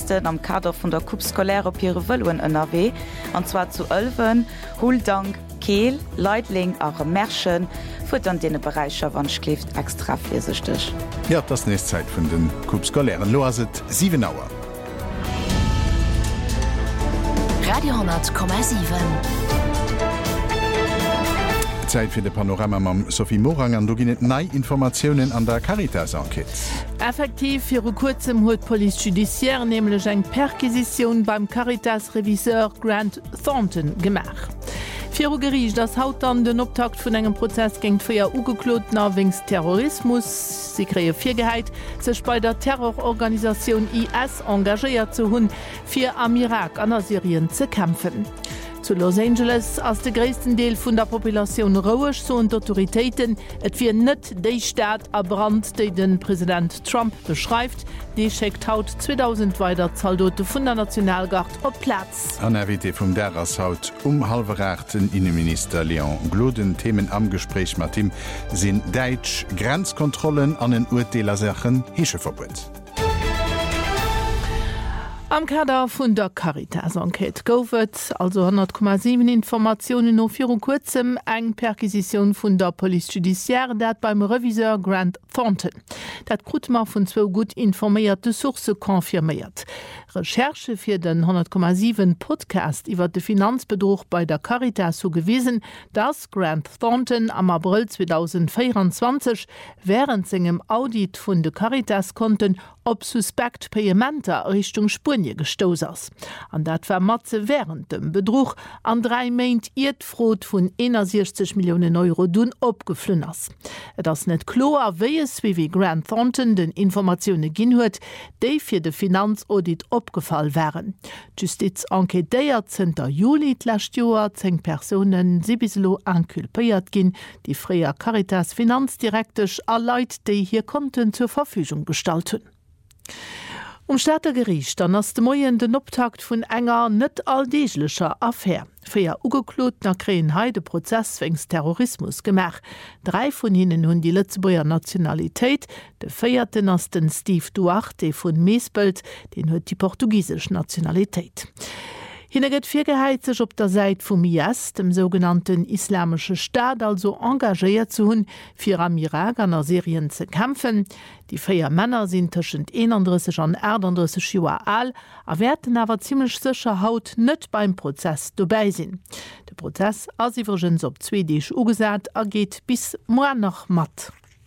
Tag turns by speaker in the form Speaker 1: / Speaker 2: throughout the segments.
Speaker 1: Polizisten am Kader vun der Coupe scolaire op ihre Wëluen NRW, an zwar zu Ölwen, Huldank, Kehl, Leitling a Märschen fut an dee Bereicher wann schläft extra flesestech.
Speaker 2: Ja, das nächste Zeit vun den Coupe scolaire loset 7 Auer.
Speaker 3: Radio 10,7.
Speaker 2: Zeit für de Panorama mam Sophie Morang an du ginnet nei Informationen an der Caritas-Enquete.
Speaker 4: Effektiv fir kurzem huet Police Judiciaire nämlich eng Perquisition beim Caritas-Reviseur Grant Thornton gemach. Fir Gericht das Haut an den Optakt vun engem Prozess géint firier ugeklotner wings Terrorismus, sie kree Virgeheit, sech bei der Terrororganisation IS engagéiert zu hunn, fir am Irak an Syrien ze kämpfen. Zu Los Angeles ass de gréessten Deel vun der Population rouech so und Autoritäten, et fir net déi Staat a Brand, déi den Präsident Trump beschreift, déi schickt haut 2000 weiter Zahldote vun der Nationalgard op Platz.
Speaker 2: An RWT vum Derras haut halverachten Innenminister Leon Gloden Themen am Gespräch mat ihm sinn Deitsch Grenzkontrollen an den Urdeelersachen Hescheverbot.
Speaker 4: Am Kader vun der Caritas-Enquete goufet also 100,7 Informationen no vir kurzem eng Perquisition vun der Police Judiciaire dat beim Reviseur Grant Thornton. Dat Grutmar vun 2 gut informéierte Source konfirmiert. Recherche fir den 100,7 Podcast iwwer de Finanzbetrug bei der Caritas zugewiesen, dass Grant Thornton am April 2024 während segem Audit vun de Caritas-Konten op suspekt Payementer Richtung Spurnie gestos ass. An dat war Matze während dem Betrug an 3 Meint Erdfrot vun 61 Millionen Euro dun opgeflünn ass. Et ass net klo aéies wie Grant Thornton den Informationune ginn huet, déi fir de Finanzaudit opgefall wären. Justiz enquetéiert 10. Juli lächt Joer 10 Personen si biselo ankulpéiert ginn, die fréier Caritas Finanzdirektech a Leiit déi hier Konten zur Verfügung gestalten. Staatergericht an ass de Moien den Optakt vun enger net alldeeglecher Affaire. Fir ugeklotner kreen heide Prozess wings Terrorismus gemach. 3 vun hinnen hunn die Lützeboer Nationalitéit, de 4. ass den Steve Duarte vun Meesbelt, den huet die portugiesisch Nationalitéit. Hinne gëtt virgeheit sech op der Seit vum IS, dem sogenannten Islamsche Staat, also engagéiert zu hunn, fir am Irak an Syrien ze kämpfen. Die 4 Männer sind tschent 31 an 38 Joer alt, a werden awer ziemlich sicher haut net beim Prozess dobei sinn. De Prozess as iwwergens op 2 Deeg ugesat, geht bis morgen noch mat.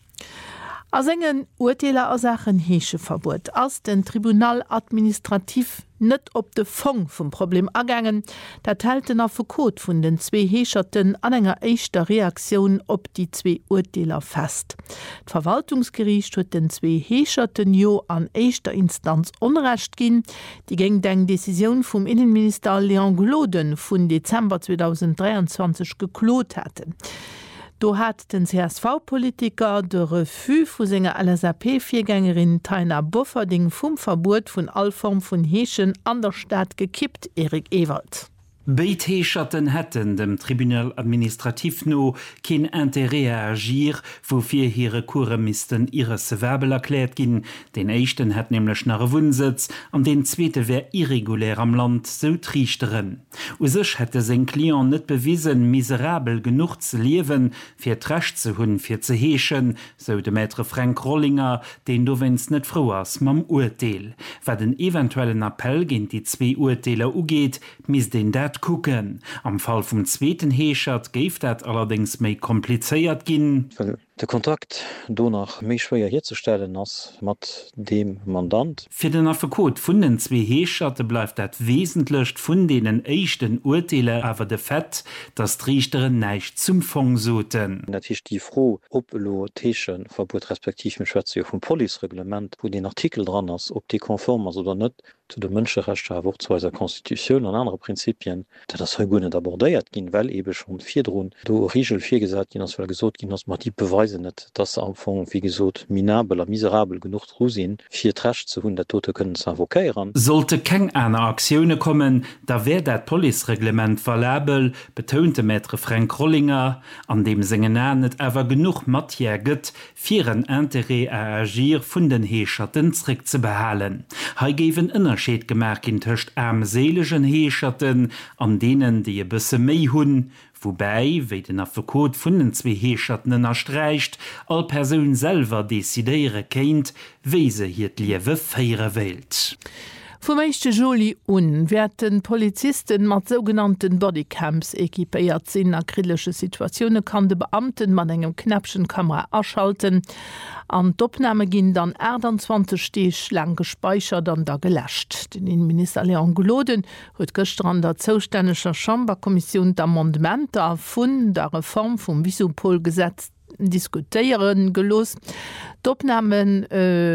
Speaker 4: As engen Urteiler a Sachen Hescheverbot ass den Tribunal administrativ net op de Fong vum Problem agangen, dat halten a Verkot vun den 2 Heescherten an enger eischter Reaktion op die 2 Urteiler fest. D'Verwaltungsgericht huet den 2 Heescherten jo an eischter Instanz unrecht ginn, die geng deng Decision vum Innenminister Leon Gloden vun Dezember 2023 geklot hatten. Do hat den CSV-Politiker de Refus vu senger LSAP-Viergängerin Taina Bofferding vum Verbot vun all Form vun Heeschen an der Stadt gekippt, Erik Ewald.
Speaker 5: Beitheschatten hätten dem Tribunal administrativ no kein Interesse agir, wofür ihre Kuremisten ihres Verbel erklärt gin. Den echten hat nämlich nach Wohnsitz, und den zweite wär irregulär am Land so trichteren. Usisch hätte sein Klient nicht bewiesen, miserabel genug zu leben, für Trash zu hun, für zu heeschen, so der Maitre Frank Rollinger, den du wenn's nicht froh hast, mam Urteil. Wer den eventuellen Appell gegen die 2 Urteiler ugeht, mis den dat gucken. Am Fall vom 2. Heeschert geif dat allerdings méi kompliziert ginn.
Speaker 6: Der Kontakt donach méi schwéier herzustellen ass mat dem Mandant.
Speaker 5: Für den Affekot vun den 2 Heescherte bleibt dat wesentlicht vun denen echten Urteile awer de Fett, dass Trichteren neicht zum Fong soten.
Speaker 6: Natürlich die froh oplo Teeschen Verbot respektiv mit Schweze vum Polireglement, wo den Artikel dran ass, ob die konform as oder net zu de Mënscherechte awurzweiser Konstitution an andere Prinzipien, dat das gonnet abordéiert ginn, well ebe schon 4 Drun do Rigel 4 gesat gin ass gesot gin ass mat die Beweis beweisen net, dass am Anfang wie gesot minabel oder miserabel genug Rusinn fir Trash zu hun der Tote können ze avokéieren.
Speaker 5: Sollte keng einer Aktionune kommen, da wär dat Polireglement verlabel, betonte Maitre Frank Rollinger, an dem segen net ewer genug Mattier gëtt, fir een Interé a agir vun den Heeschattensrick ze behalen. Ha gewen ënnerscheet gemerk in töcht armselegen Heeschatten, an denen die bësse méi hunn, wobei, wéi den Affekot vun den zwe Heeschatten erstreicht, all Persoun selver desideiere kéint, wéi se hiet Liewe féiere Welt.
Speaker 4: Vom 1. Juli werden Polizisten mat sogenannten Bodycams ekipéiert sinn akrillesche Situationen kann de Beamten man engem knäpschen Kamera erschalten. An d'Opname ginn dann 20 Stech lang gespeichert an da gelächt. Den Innenminister Leon Gloden huet gestern an der zoustänescher Chamberkommission d'Amendementer vun der Reform vum Visupolgesetz diskutieren gelos. D'Opnamen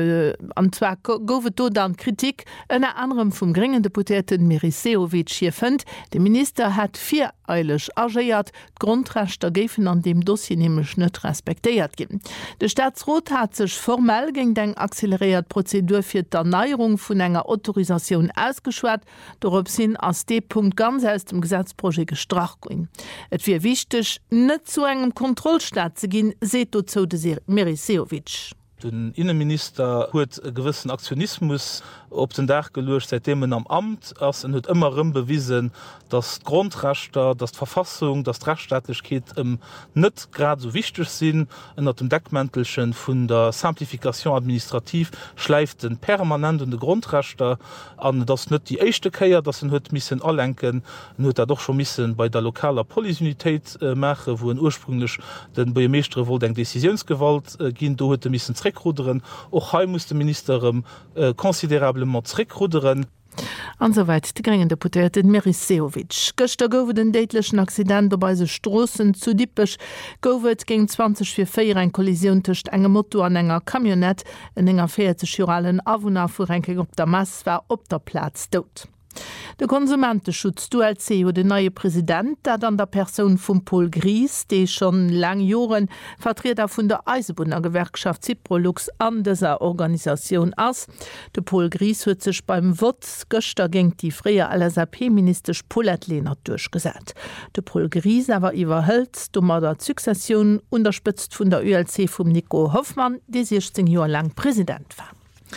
Speaker 4: anwer goufe do dann Kritik ënner anderem vum geringen Deputeten Meriseowitsch hier fënnt. De Minister hat eilig agéiert, Grundrechter géfen an dem Dossier nämlich net respektéiert gin. De Staatsrot hat sech formell gegen deng acceleriert Prozedur fir d'Erneuerung vun enger Autorisation ausgeschwert, dorop sinn ass D-Punkt ganz aus dem Gesetzprojekt gestrach gin. Et wie wichtig net zu engem Kontrollstaat ze gin, seht zo de Meriseowitsch.
Speaker 7: Den Innenminister huet gewissen Aktionismus op den Dach gelöscht, seitdem am Amt ass huet immer bewiesen, dass Grundrechter, dass Verfassung, dass Rechtsstaatlichkeit net grad so wichtig sind unter dem Deckmäntelchen vun der Simplifikation administrativ schleift den permanent de Grundrechter an das net die echte Käier, das huet missen allenken, huet er doch schon missen bei der lokaler Polisunität mache, wo ursprünglich den Bürgermeister wohl eng Decisionsgewalt gin, do huet missen Ruderen och he muss de Ministerem konsiderablement zurückruderen.
Speaker 4: Ansoweit die geringen Deputierten Meriseowitsch. Göster gowe den deitlechen Accident bei se Strossen zu Dippech gowet gegen 20:04 ein Kollision techt engem Motto an enger Kamionett en enger 40 juralen Awunner vurenking op der Mass war op der Platz dot. De Konsumenteschutz ULC o de neue Präsident, dat an der Person vum Paul Gries, déi schon lang Joren Vertreter vun der Eisebunner Gewerkschaft Ciprolux an deser Organisation ass. De Paul Gries huet sech beim Wotz Göster géng die fréier LSAP-ministersch Paulette Lehnert durchgesät. De Paul Gries awer iwwerhëlt dummer der Sukzession unterspëtzt vun der ULC vum Nico Hoffmann, déi 16 Joer lang Präsident war.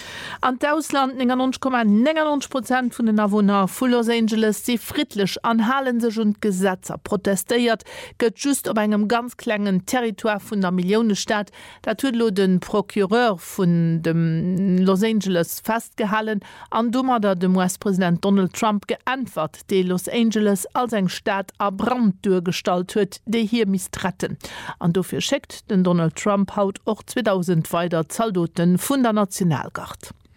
Speaker 4: An d'Ausland 99,99% vun den Awohner vu Los Angeles se friedlich anhalen sech und Gesetzer protestéiert, gëtt just op engem ganz klengen Territoire vun der Millionenstadt, dat huet lo den Prokureur vun dem Los Angeles festgehalen, an dummer der dem US-Präsident Donald Trump geantwort, de Los Angeles als eng Staat a Brand durchgestalt huet, de hier mistretten. An dofir schickt den Donald Trump haut och 2000 weiter Zahldoten vun der Nationalgarde.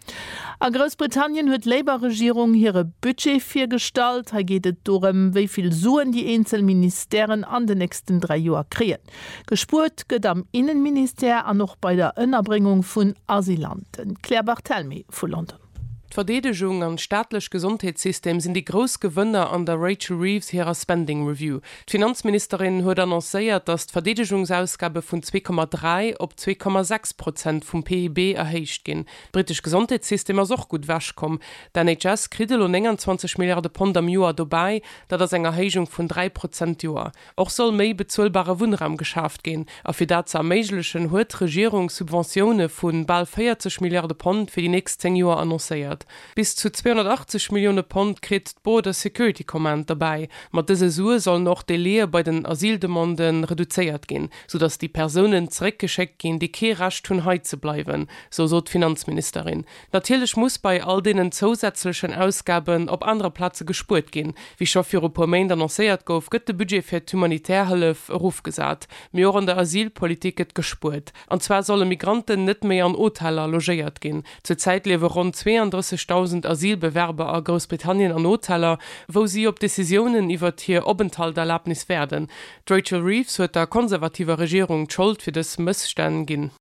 Speaker 4: A Großbritannien huet Labour-Regierung hire Budget firstalt, ha gehtt dorem, wieviel Suen die Einzelministerinnen an den nächsten 3 Joer kreen. Gespurt gëtt am Innenminister an noch bei der Ënnerbringung vun Asylanten. Claire Barthelmy vu London.
Speaker 8: Verdedegung am staatlech Gesundheitssystem sind die Großgewënner an der Rachel Reeves herer Spending Review. Die Finanzministerin huet annoncéiert, dass d'Verdedigungsausgabe vun 2,3 op 2,6% vum PIB erhéicht gin. Britisch Gesundheitssystem as och gut wäsch kom. Der NHS kridel und 20 Milliarden Pfund am Joar dabei, dat das eng Erhéichung vun 3% Joar. Och soll méi bezuelbare Wohnraum geschafft gin. A fir dat ze erméiglechen huet Regierungssubventionune vun bald 40 Milliarden Pfund fir die nächsten 10 Joer annoncéiert. Bis zu 280 Millionen Pfund kriegt Border Security Command dabei. Mit dieser Summe soll noch die Lehre bei den Asyldemanten reduziert gehen, sodass die Personen zurückgeschickt gehen, die kein Recht tun, heute zu bleiben, so die Finanzministerin. Natürlich muss bei all den zusätzlichen Ausgaben auf andere Plätze gespurt gehen. Wie schon für ein paar Monate annonciert gouf, wird das Budget für die Humanitärhilfe aufgesagt. Wir haben der Asylpolitik gespurt. Und zwar sollen Migranten nicht mehr an Hotels logiert gehen. Zurzeit leben rund 32.000 Asylbewerber a Großbritannien an Hoteller, wo sie op Decisionen iwwer hier Aufenthaltserlaubnis werden. Rachel Reeves huet der konservativer Regierung Schuld fir des Missstellen ginn.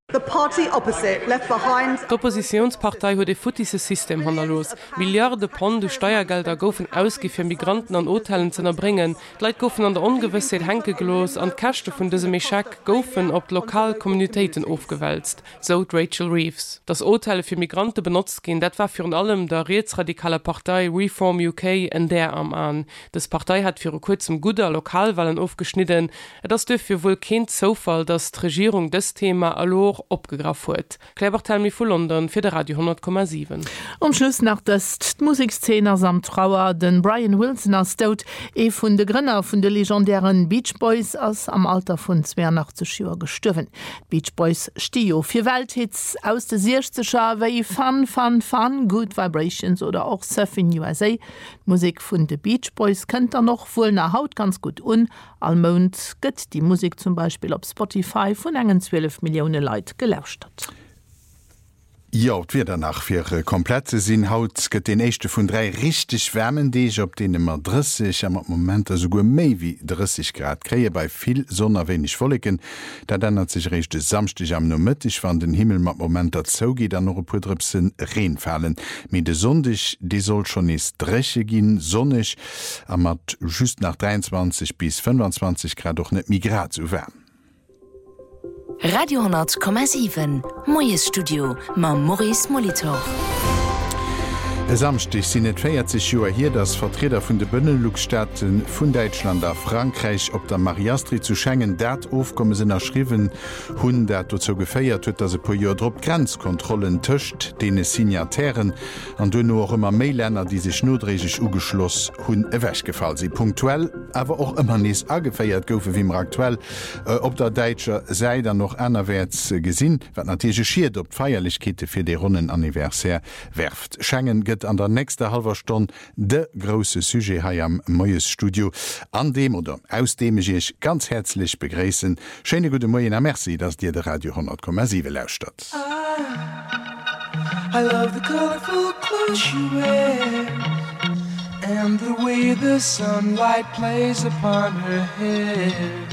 Speaker 8: D'Oppositionspartei huet de futise System hanlos. Milliarde Pond de Steuergelder goufen ausgi fir Migranten an Hotelen zen erbringen, Leiit goufen an der Ungewissheit henke gelos an Kächte vun dese Mechak goufen op Lokalkommunitéiten aufgewälzt, so Rachel Reeves. Das Hotele fir Migrante benutzt gin, dat war fir allem der rechtsradikale Partei Reform UK en der am an. Das Partei hat fir kurzem guter Lokalwahlen aufgeschnitten, das dürf fir wohl kind zofall, dass d' Regierung des Thema allo opgegraf huet. Klebertelmi vu London fir de Radio 10,7.
Speaker 4: Um Schluss nach des Musikszener samt Trauer den Brian Wilson as Stout vun de Grënner vun de legendären Beach Boys ass am Alter vun 82 Joer gestëwen. Beach Boys Stio fir Welthits aus de 60er wéi Fun, Good Vibrations oder auch Surfing USA. Musik vun de Beach Boys kennt noch wohl na Haut ganz gut Almond gëtt die Musik zum Beispiel op Spotify vun engen 12 Millioune Leiit gelauscht hat.
Speaker 2: Ja, wie danach fir komplette sinn haut gëtt den echte vun 3 richtig wärmen Deeg op den immer 30 am moment so go méi wie 30 Grad kree bei viel sonner wenig volleken, da dannnnert sich richchte samstich am nomittig van den Himmel mat moment dat zougi dann noch pudripsen Reen fallen. Mi de sondig die soll schon is dreche gin sonnig am mat just nach 23 bis 25 Grad doch net Migrat zu wärmen.
Speaker 3: Radio 10,7 Moes Studio ma Maurice Molitor.
Speaker 2: Samstich sinn net 40 Joer hier dass Vertreter vun de Bënnelugstaaten vun Deutschland a Frankreich op der Mariastri zu Schengen dat ofkomme sinn erschriwen hunn dat zo geféiert huet, dat se po Joer Drpp Grenzkontrollen töcht dee Signatären an du no immer Meilänner die sich notregig ugeschloss hunn ewächgefall sie punktuell awer auch immer nees ageféiert goufe wie aktuell op der Deitscher sei dann noch anerwärts gesinn wat natege schiiert op Feierlichkete fir de Runnen anniversär werft Schengen an der nächste halber Stunde de große Sujet hai am Moes Studio an dem oder aus dem ich ganz herzlich begräßen. Schöne gute Morgen a merci, dass dir der Radio 10,7 lauscht hat. I love the colorful clothes you wear and the way the sunlight plays upon her head.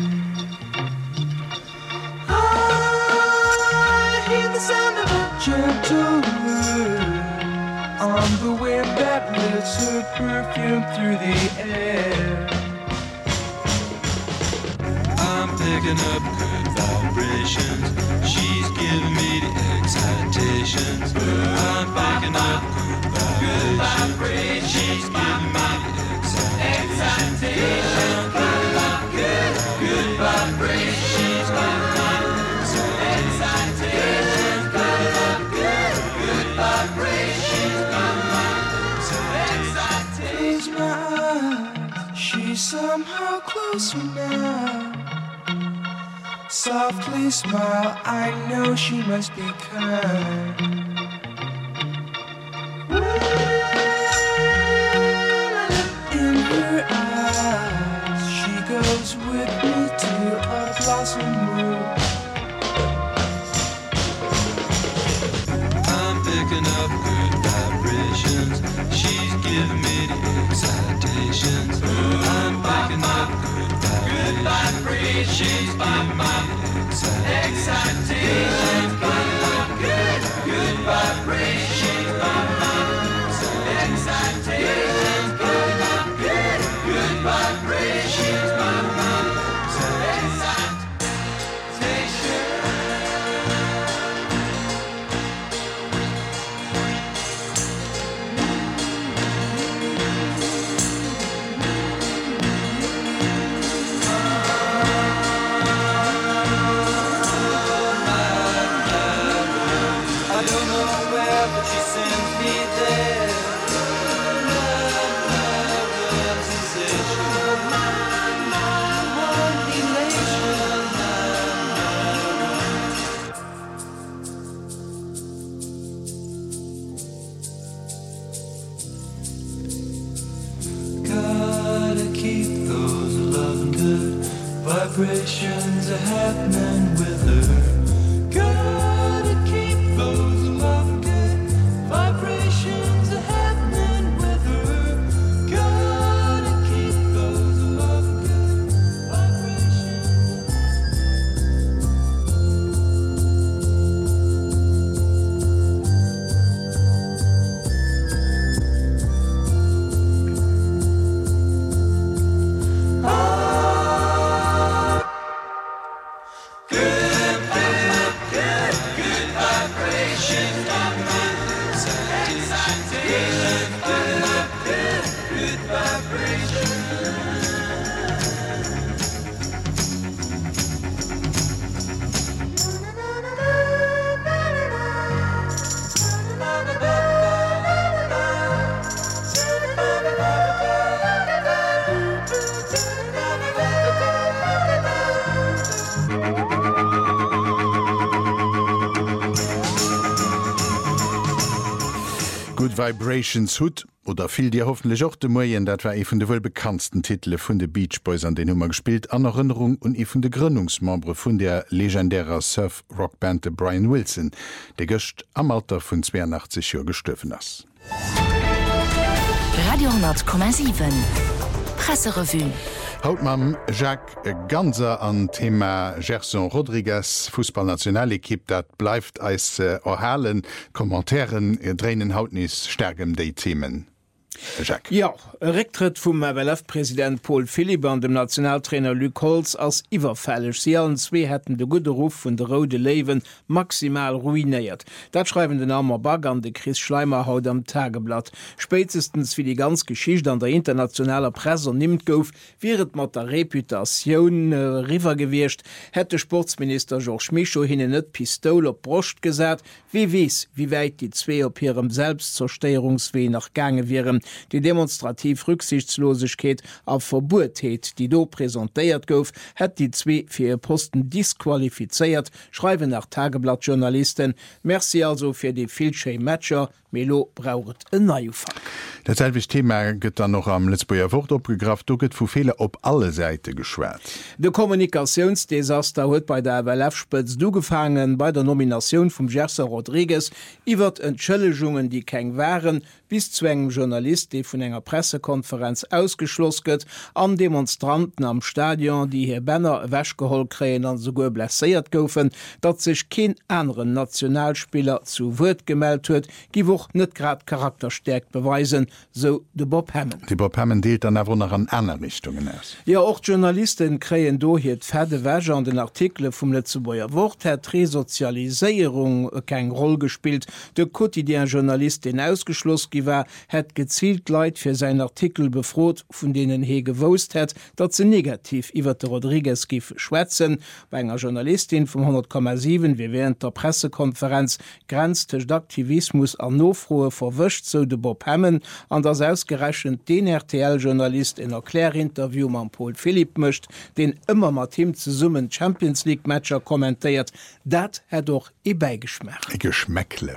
Speaker 2: I hear the sound of a gentle word on the wind that lifts her perfume through the air. I'm picking up good vibrations. She's giving me the excitations. I'm picking up good vibrations. She's giving me the excitations. Good vibrations. She's giving me the excitations. Good vibrations. She's somehow closer now. Softly smile, I know she must be kind. In her eyes, she goes with me to a blossom room. I'm picking up good vibrations. She's giving me the excitations. I'm picking up good vibrations. She's giving me the excitations. Good vibrations. Excitations. Good vibrations. Vibrations are happening with her. Gotta keep those love good. Vibrations are happening with her. Gotta keep those love good. Vibrations. Good Vibrations Hut oder fiel dir hoffentlich auch de Moien, dat war e vun de wohl bekanntsten Titel vun de Beach Boys an den Hummer gespielt, an Erinnerung und e vun de Gründungsmembre vun der legendärer Surf-Rockband Brian Wilson, der göcht am Alter vun 82 Jahren gestorben ass.
Speaker 3: Radio 10,7 Presserevue.
Speaker 2: Haut mam Jacques Ganser an Thema Gerson Rodriguez Fußballnationalekipp, dat bleibt als erhalen Kommentaren dreinen Hautnis stärkem déi Themen. Jacques.
Speaker 9: Ja, Rücktritt vum WWF-Präsident Paul Philippe an dem Nationaltrainer Luc Holtz als iwwerfällig. Sie allen zwee hätten de gute Ruf vun de Rode Leven maximal ruinéiert. Dat schreiben den armer Bag an de Chris Schleimer haut am Tageblatt. Spätestens wie die ganz Geschichte an der internationaler Presse nimmt gouf, wäret mat der Reputation river gewircht, hätte Sportsminister Georges Michaud hinne net Pistol op Brust gesät, wie wies, wie weit die zwee op ihrem Selbstzersteierungsweh nach gange wären. Die demonstrativ Rücksichtslosigkeit auf Verburtheet, die do präsentiert gouf, hat die zwee fir Posten disqualifiziert, schreiben nach Tageblattjournalisten. Merci also fir die Filsche Matscher, Melo braucht een Neufang.
Speaker 2: Datselwich Thema gëtt dann noch am Letzboer Wort opgegraft, du gëtt vu Fehler op alle Seite geschwert.
Speaker 9: De Kommunikationsdesaster huet bei der WWF-Spitz dugefangen bei der Nomination vum Gerson Rodriguez iwwer Entschëllegungen, die keng waren, bis zu engem Journalist, die vun enger Pressekonferenz ausgeschloss gëtt, an Demonstranten am Stadion, die hier Banner wäschgeholt kräen an sogar blessiert goufen, dat sich kein anderen Nationalspieler zu Wort gemeldet huet, giwoch net grad charakterstärkt beweisen, so de Bob Hammond.
Speaker 2: Die Bob Hammond deelt dann aber noch an andere Richtungen aus.
Speaker 9: Ja, auch Journalisten kräen do hier Pferdewäsche an den Artikel vom Letzeboer Wort hat Resozialisierung kein Rolle gespielt. Der quotidien Journalist, den ausgeschlossen war, hat gezielt Leid für seinen Artikel befroht, von denen he gewost hat, dat ze negativ iwwer de Rodriguez gif schwätzen. Bei einer Journalistin vom 100,7 wie während der Pressekonferenz grenzte Aktivismus an Nofroe verwischt, so de Bob Hammond, an das ausgerechnet den RTL-Journalist in Erklärinterview man Paul Philippe mischt, den immer mat Team zu summen Champions League Matcher kommentiert, dat hat doch beigeschmeckt.
Speaker 2: Geschmäckle.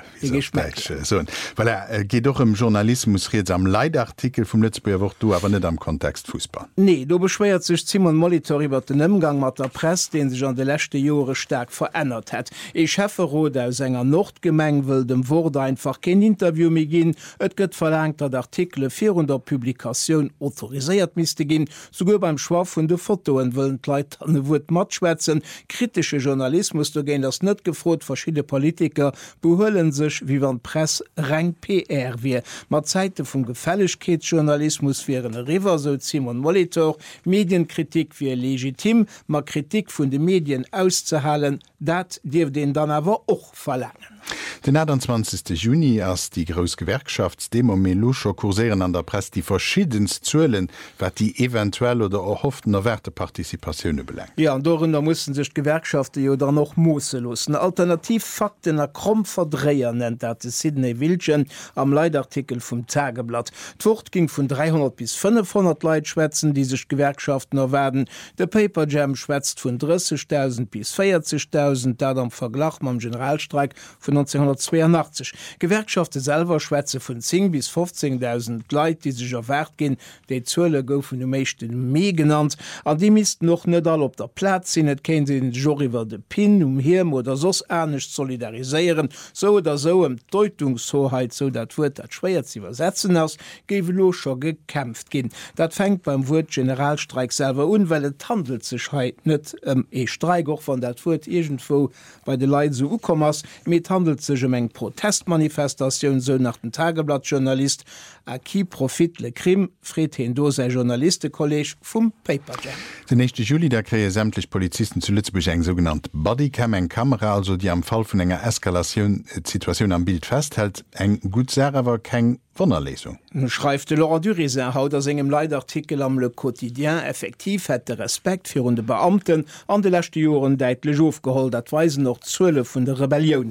Speaker 2: So, weil geht doch im Journalismus jetzt am Leitartikel vom Letzboer Wort, du aber nicht am Kontext Fußball.
Speaker 9: Nee, du beschwert sich Simon Molitor über den Umgang mit der Presse, den sich an den letzten Jahren stark verändert hat. Ich hoffe, Rode aus einer Nordgemeng will dem Wort einfach kein Interview mehr gehen. Es wird verlangt, dass Artikel 400 Publikation autorisiert müsste gehen. Sogar beim Schwab von den Fotos wollen die Leute an den Wort mitschwätzen. Kritische Journalismus, da gehen das nicht gefragt. Verschiedene Politiker beholen sich, wie wenn Presse rein PR wie. Mit Zeiten vom Gefälligkeitsjournalismus wären River, so Simon Molitor, Medienkritik wie legitim, mit Kritik von den Medien auszuhalen, das darf den dann aber auch verlangen.
Speaker 2: Den 20. Juni ass die Grousgewerkschaftsdemo Melucho kursieren an der Presse die verschiedens Zölen, wat die eventuell oder erhofften erwerte Partizipationune belangt.
Speaker 9: Ja, und darunter mussten sich Gewerkschaften oder noch Moose losen. Alternativfakten a Krumm verdreher nennt dat Sydney Wilgen am Leitartikel vom Tageblatt. D'Wort ging von 300 bis 500 Leute schwätzen, die sich Gewerkschaften erwerden. Der Paper Jam schwätzt von 30.000 bis 40.000, da am Vergleich mit dem Generalstreik von 1982. Gewerkschaften selber schwätze von 10 bis 15.000 Leute, die sich erwert gehen, die Zölle goufen die meisten mehr genannt. An die misst noch nicht all op der Platz sind, et kennen sie den Joriver de Pin, Hirm oder sos ernst solidarisieren, so oder so Deutungshoheit, so dat Wort dat schwer zu übersetzen aus, gebe lo schon gekämpft gehen. Dat fängt beim Wort Generalstreik selber an, weil es handelt sich halt nicht Streik, auch von dat Wort irgendwo bei den Leuten so kommmers, mit handelt sich eng Protestmanifestation, so nach dem Tageblattjournalist a qui profit le crime, Fred Hendo sei Journalistenkolleg vum Paper Jam.
Speaker 2: Den 1. Juli der kree sämtlich Polizisten zu Lützburg eng sogenannt Bodycam, eng Kamera, also die am Fall vun enger Eskalationssituation am Bild festhält, eng gut Server keng Wonnerlesung.
Speaker 9: Schreibt Laurent Durisin haut aus engem Leitartikel am Le Quotidien effektiv hätte Respekt für de Beamten an de letzte Joren deitlech aufgeholt, dat weisen noch 12 vun de Rebellionen.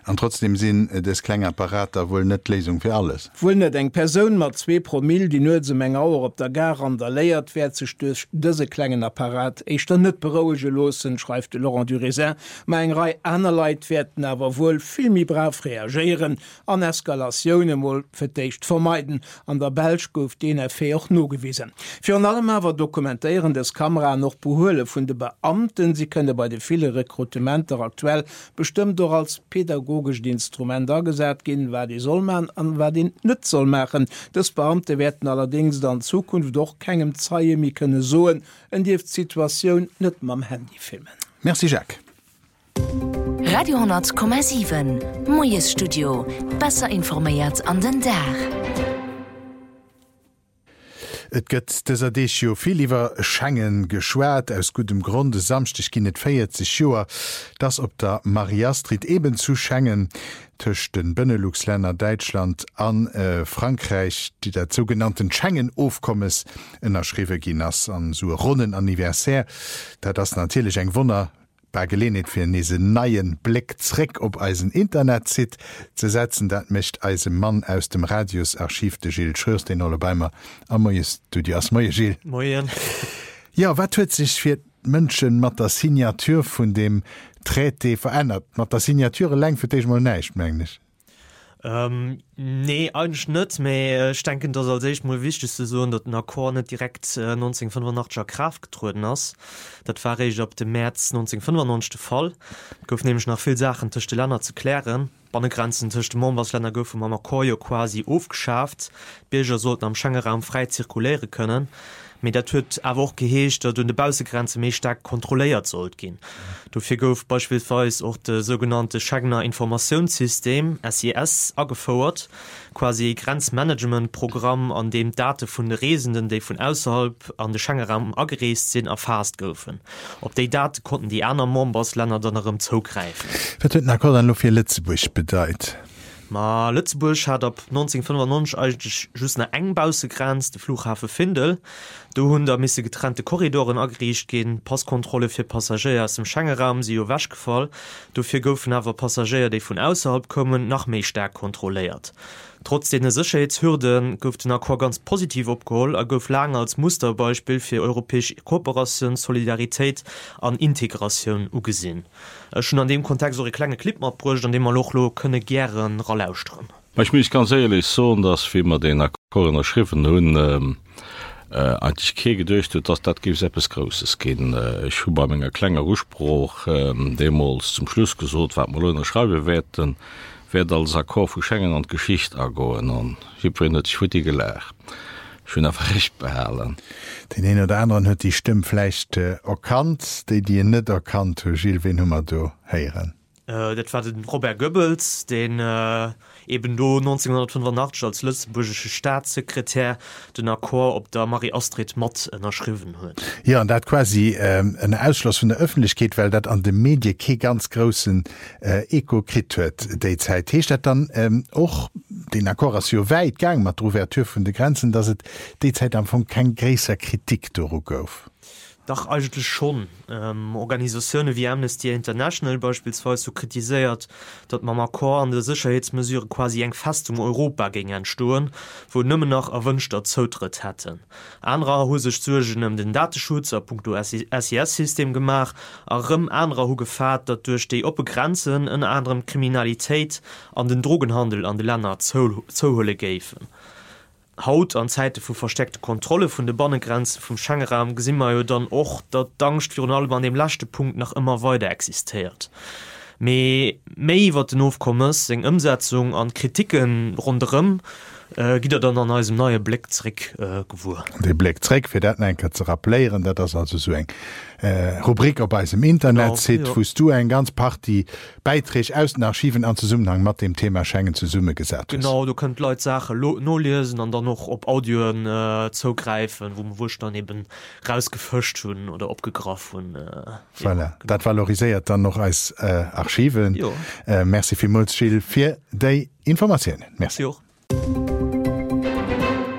Speaker 2: An trotzdem sinn des Kklengerapparater wohl net Lesung fir alles.
Speaker 9: Wohl net eng Person mat 2 Promille die nur se Menge Auer op der Gar an der leiert wer ze stöch dëse klengen Apparat. Eich stand net berouge losen, schreibt Laurent Durésin, ma eng Rei aner Leiit werden awer wohl filmmi brav reagieren, an Eskalationune wohl verteicht vermeiden, an der Belsch gouf den fir auch no gewiesen. Fi an allem awer dokumentéieren des Kamera noch behole vun de Beamten, sie könne bei de viele Rekrutementer aktuell bestimmt doch als pädagogisch Instrument dagesät gin, wer die soll man an wer den nüt soll machen. Das Beamte werden allerdings dann Zukunft doch kegem Zeie mi könne soen en die Situation net mam Handy filmen.
Speaker 2: Merci Jacques.
Speaker 3: Radio 10,7 Moes Studio besser informiert an den Dach.
Speaker 2: Et gëtt Desadéio vieliwwer Schengen geschwert aus gutem Grunde samstich gin net 40 Joer, dats op der Mariastrit eben zu Schengen tëcht den Benelux-Länder Deutschland an Frankreich, die der sogenannten Schengen-Ofkommes ënnerschriwe gin ass an so Runnen anniversär, dat das natürlich eng Wunner bei Gelegenheit fir nese neien Blick zreck op eisen Internet zit ze setzen, dat mecht eise Mann aus dem Radiusarchiv de Gilles Schröers den Allebeimer am du Di as Moie Gilles.
Speaker 10: Moien.
Speaker 2: Ja, wat huet sich fir Mënschen mat der Signatur vun dem Traité verändert? Mat der Signature leng fir deich mal neicht menglich.
Speaker 10: Nee, eigentlich nicht, aber ich denke, das als ich mal wichtigste so, dass ein Akkord nicht direkt 1985 Kraft getreten ist. Das war ich ab dem März 1995 der Fall. Es gab nämlich noch viele Sachen zwischen den Ländern zu klären. Bandegrenzen zwischen den Mombasländern goufen am Akkord quasi aufgeschafft. Bürger sollten am Schengen-Raum frei zirkulieren können. Mit dat huet awer auch geheescht, dat du de Bausegrenze méi stark kontroléiert sollt gin. Dufir gouf beispielsweise auch de sogenannte Schengener Informationssystem SIS afordert, quasi Grenzmanagementprogramm, an dem Daten vun de Reisenden, déi vun ausserhalb an de Schengen-Raum agereest sinn, erfasst goufen. Op déi Daten konnten die anderen Mombasländer dann zugreifen.
Speaker 2: Wat huet Akkord an fir Lützeburg bedeit?
Speaker 10: Ma Lützeburg hat ab 1995 eigentlich just eine Engbausegrenz de Flughafen Findel. Du hun da misse getrennte Korridoren agericht gehen, Passkontrolle für Passagiere aus dem Schengen-Raum sie wäsch gefallen. Dufir goufen awer Passagiere, die von außerhalb kommen, nach méi stark kontrolliert. Trotz den Sicherheitshürden gouf den Akkord ganz positiv opgeholt, gouf lang als Musterbeispiel für europäische Kooperation, Solidarität an Integration ugesinn. Schon an dem Kontext so kleine Clipmapbrucht, an dem man Lochlo könne gern rausstrom.
Speaker 11: Ich mich ganz ehrlich so, dass wie man den Akkord erschriffen hun eigentlich ke gedurcht, dass dat gi etwas Großes gehen. Ich habe bei kleiner Urspruch Demos zum Schluss gesucht, wat man schreibe werden. Werd als Akkord vu Schengen an Geschicht agoen an net futti gelläch. Schön recht behalen.
Speaker 2: Den en oder anderen huet die Stimmflecht erkannt, déi die net erkannt Gilles wen hummer do heieren.
Speaker 10: Dat war den Robert Goebbels, den eben do 1985 als lützburgische Staatssekretär den Akkord op der Marie Astrid Mott erschriven huet.
Speaker 2: Ja, und dat quasi en Ausschloss von der Öffentlichkeit, weil dat an de Medi ke ganz großen Ekokrit huet déi Zeit dat dann och den Akkord jo weit gang mat d'Ouverture vun de Grenzen, dat het déi am vu kein gräser Kritik do gouf.
Speaker 10: Doch eigentlich schon. Organisationen wie Amnesty International beispielsweise so kritisiert, dass man Akkord an der Sicherheitsmesure quasi eng Festung Europa ging entstohlen, wo nimmer noch erwünschter Zutritt hätten. Andere hu sich zwischen den Datenschutz punkto SIS-System gemacht, andere hu gefahrt, dass durch die Obergrenzen in anderem Kriminalität an den Drogenhandel an die Länder zuholen gäfen. Haut an Zeite vu versteckte Kontrolle vun de Bannegrenze vum Schengen-Raum gesinn man jo dann och, dat Angst für allem an dem lachte Punkt noch immer weiter existiert. Méi wat den Aufkommes eng Umsetzung an Kritiken rundem giet dann an eusem neue Blickrick gewur.
Speaker 2: De Blickrick fir dat enke ze rappléieren, dat das also so eng Rubrik op eisem Internet zit, wost du eng ganz Party beitrich aus den Archiven an Zusammenhang mat dem Thema Schengen zu Summe gesat.
Speaker 10: Genau, du könnt Leute Sache no lesen an dann noch op Audioen zogreifen, wo man wuch dann eben rausgefischt hun oder opgegrafen.
Speaker 2: Voilà. Dat valoriséiert dann noch als Archiven. Merci vielmals Gilles fir déi Informationen. Merci auch.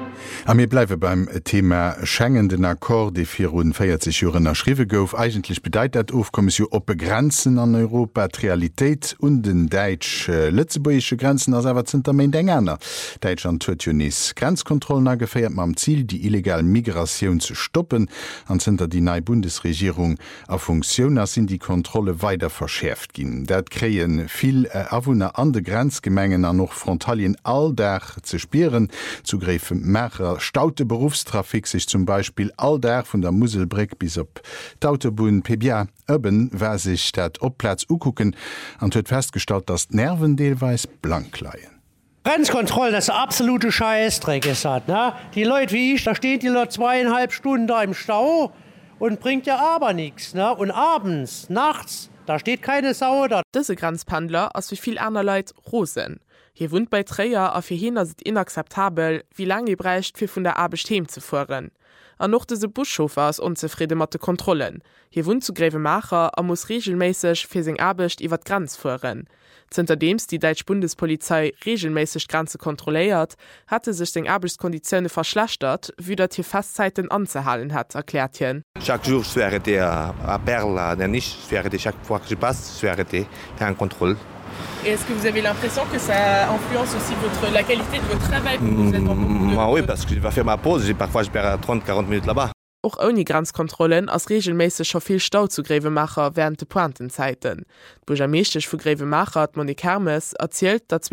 Speaker 2: Am mir bleiwe beim Thema Schengen den Akkor, de 44 Joren erschriwe gouf. Eigentlich bedeit dat Ofkommission op Begrenzen an Europa, Realität und den Deitsch Lützeburgische Grenzen as awer sind méi engerner. Deitschland huet Tunis Grenzkontrollen ageféiert am Ziel, die illegalen Migration zu stoppen. An Zter die neue Bundesregierung a Funktion as sind die Kontrolle weiter verschärft gin. Dat kreien viel Awohner an de Grenzgemengen an noch Frontalien alldach ze spieren, zugreifen Mächer staute Berufstrafik sich zum Beispiel alldach von der Muselbrick bis op d'Autobun Pebia Öben wer sich dat Opplatz ukucken an huet festgestellt, dass Nervendeelweis blank leiien.
Speaker 12: Grenzkontrolle, das absolute Scheißdreck ist hat, ne? Die Leute wie ich, da steht die Leute 2,5 Stunden da im Stau und bringt ja aber nichts, ne? Und abends, nachts, da steht keine Sau da.
Speaker 8: Diese Grenzpendler, als wie viel andere Leute Rosen. Hier wohnt bei Träger, auf hierhin ist inakzeptabel, wie lange ihr bräucht, für von der Arbeit heimzufahren. Und noch diese Buschhofer ist unzufrieden mit den Kontrollen. Hier wohnt zu Grävemacher, muss regelmäßig für seine Arbeit über die Grenze fahren. Zudem die deutsche Bundespolizei regelmäßig Grenze kontrolliert, hatte sich den Arbeitskonditionen verschlechtert, wie das hier Fastzeiten anzuhalten hat, erklärt ihn.
Speaker 13: Chaque jour, je suis arrêté à Perle, Nice, je suis arrêté chaque fois que je passe, je suis arrêté, faire un contrôle.
Speaker 8: Est-ce que vous avez l'impression que ça influence aussi la qualité de votre travail vous êtes en
Speaker 13: Oui, parce que je vais faire ma pause, parfois je perds 30-40 minutes là-bas.
Speaker 8: Auch ohne Grenzkontrollen als regelmäßig schon viel Stau zu Grävemacher während der Pointenzeiten. Bürgermeister von Grävemacher, Monique Hermes, erzählt, dass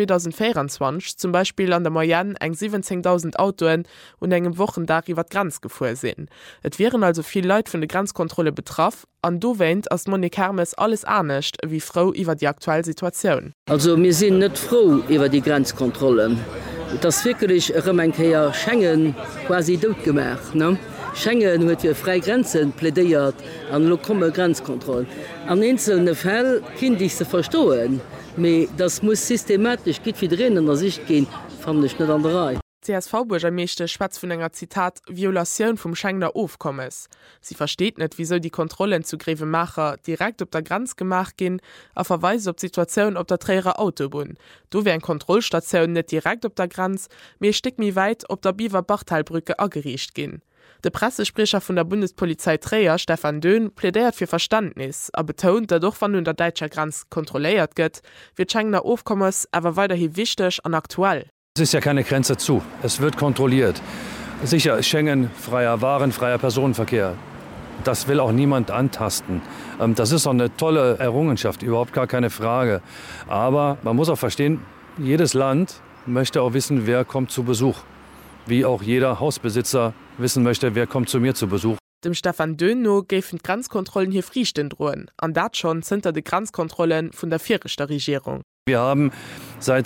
Speaker 8: 2024 zum Beispiel an der Moyenne 17.000 Autos und einem Wochentag über die Grenze gefahren sind. Es wären also viele Leute von der Grenzkontrolle betroffen, und du wähnt als Monique Hermes alles ernst, wie froh über die aktuelle Situation.
Speaker 14: Also wir sind nicht froh über die Grenzkontrollen. Das wirklich Remmenkeier Schengen quasi durchgemacht, ne? Schengen huet fir frei Grenzen plädeiert an lokale Grenzkontrollen. An einzelne Fälle kind ich se verstohlen, méi das muss systematisch git wie drinnen der Sicht gehen, fand ich net an der Reihe.
Speaker 8: CSV-Bürgermeister schwatzt vun enger Zitat Violationun vum Schengener Aufkommes. Sie versteht net, wieso die Kontrollen zu Grävemacher direkt op der Grenz gemacht gin, a verweise op Situationun op der Träger Autobahn. Du wär en Kontrollstationun net direkt op der Grenz, mir steck mi weit op der Biwer-Bachtalbrücke agericht gin. Der Pressesprecher von der Bundespolizei Träger Stefan Dön plädiert für Verständnis, aber betont, dass doch wenn nun der deutsche Grenz kontrolliert wird, wird Schengener Aufkommens aber weiterhin wichtig und aktuell.
Speaker 15: Es ist ja keine Grenze zu. Es wird kontrolliert. Sicher, Schengen, freier Waren, freier Personenverkehr. Das will auch niemand antasten. Das ist auch eine tolle Errungenschaft, überhaupt gar keine Frage. Aber man muss auch verstehen, jedes Land möchte auch wissen, wer kommt zu Besuch. Wie auch jeder Hausbesitzer wissen möchte, wer kommt zu mir zu Besuch.
Speaker 8: Dem Stefan Dönno gefen Grenzkontrollen hier Frieden drohen. An dat schon sind die Grenzkontrollen von der vierten Regierung.
Speaker 15: Wir haben seit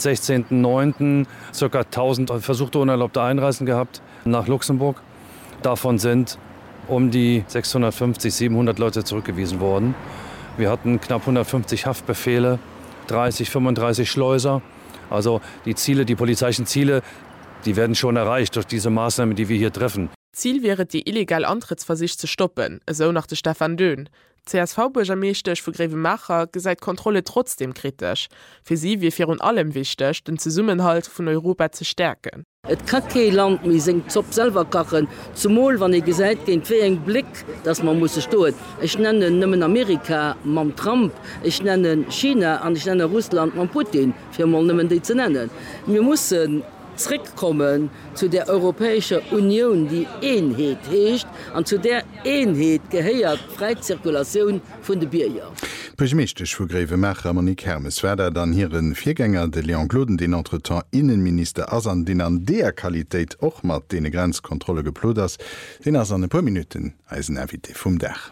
Speaker 15: 16.09. ca. 1000 versuchte unerlaubte Einreisen gehabt nach Luxemburg. Davon sind um die 650, 700 Leute zurückgewiesen worden. Wir hatten knapp 150 Haftbefehle, 30, 35 Schleuser. Also die Ziele, die polizeilichen Ziele, die werden schon erreicht durch diese Maßnahmen, die wir hier treffen.
Speaker 8: Ziel wäre, die illegale Antrittsversicht zu stoppen, so nach der Stefan Dön. CSV-Bürgermeister von Grävemacher gesagt Kontrolle trotzdem kritisch. Für sie wie für allem wichtig, den Zusammenhalt von Europa zu stärken.
Speaker 14: Et kann kein Land mi seng Zopp selber kachen, zumal wann ihr gesagt geint fir eng Blick, dass man muss stoet. Ich nenne nëmmen Amerika mam Trump, ich nenne China an ich nenne Russland mam Putin, fir mal nëmmen die zu nennen. Wir müssen zurückkommen zu der Europäischen Union, die Einheit hecht, und zu der Einheit gehört Freizirkulation von den Bürgern.
Speaker 2: Bürgermeister von Grävemacher Monique Hermes werde dann ihren Viergänger de Leon Gloden den Entretemps Innenminister Asan, den an der Qualität auch mal den Grenzkontrolle geplodert, den er ein paar Minuten als Invité vom Dach.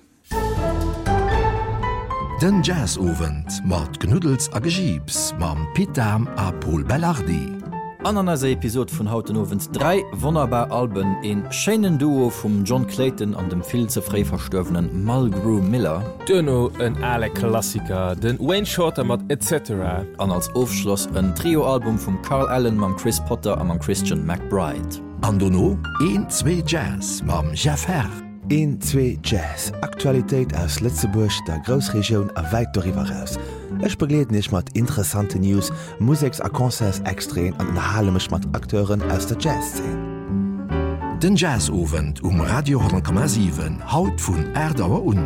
Speaker 16: Den Jazzovent mat Gnudels a Gegiebs, mam Pitam a Paul Bellardi.
Speaker 17: An an as Episode vun Hautenovens 3 wonnerbar Alben en Scheinen Duo vum John Clayton an dem viel zeré verstöwenen Mulgrew Miller.
Speaker 18: Dënno en alle Klassiker, den Wayne Shorter mat etc.
Speaker 17: An als Aufschloss een Trioalbum vum Carl Allen mam Chris Potter an am Christian McBride.
Speaker 16: An Donno 1-2 Jazz mam Jaffer. 1-2 Jazz, Aktualitéit aus Lützeburg der Grousregion a weit darüber aus. Ech begleet nicht mat interessante News, Musiks a Konzers extrem an hallemech mat Akteuren aus der Jazzszene. Den Jazzowend Radio 10,7 Haut vun Erdauer un.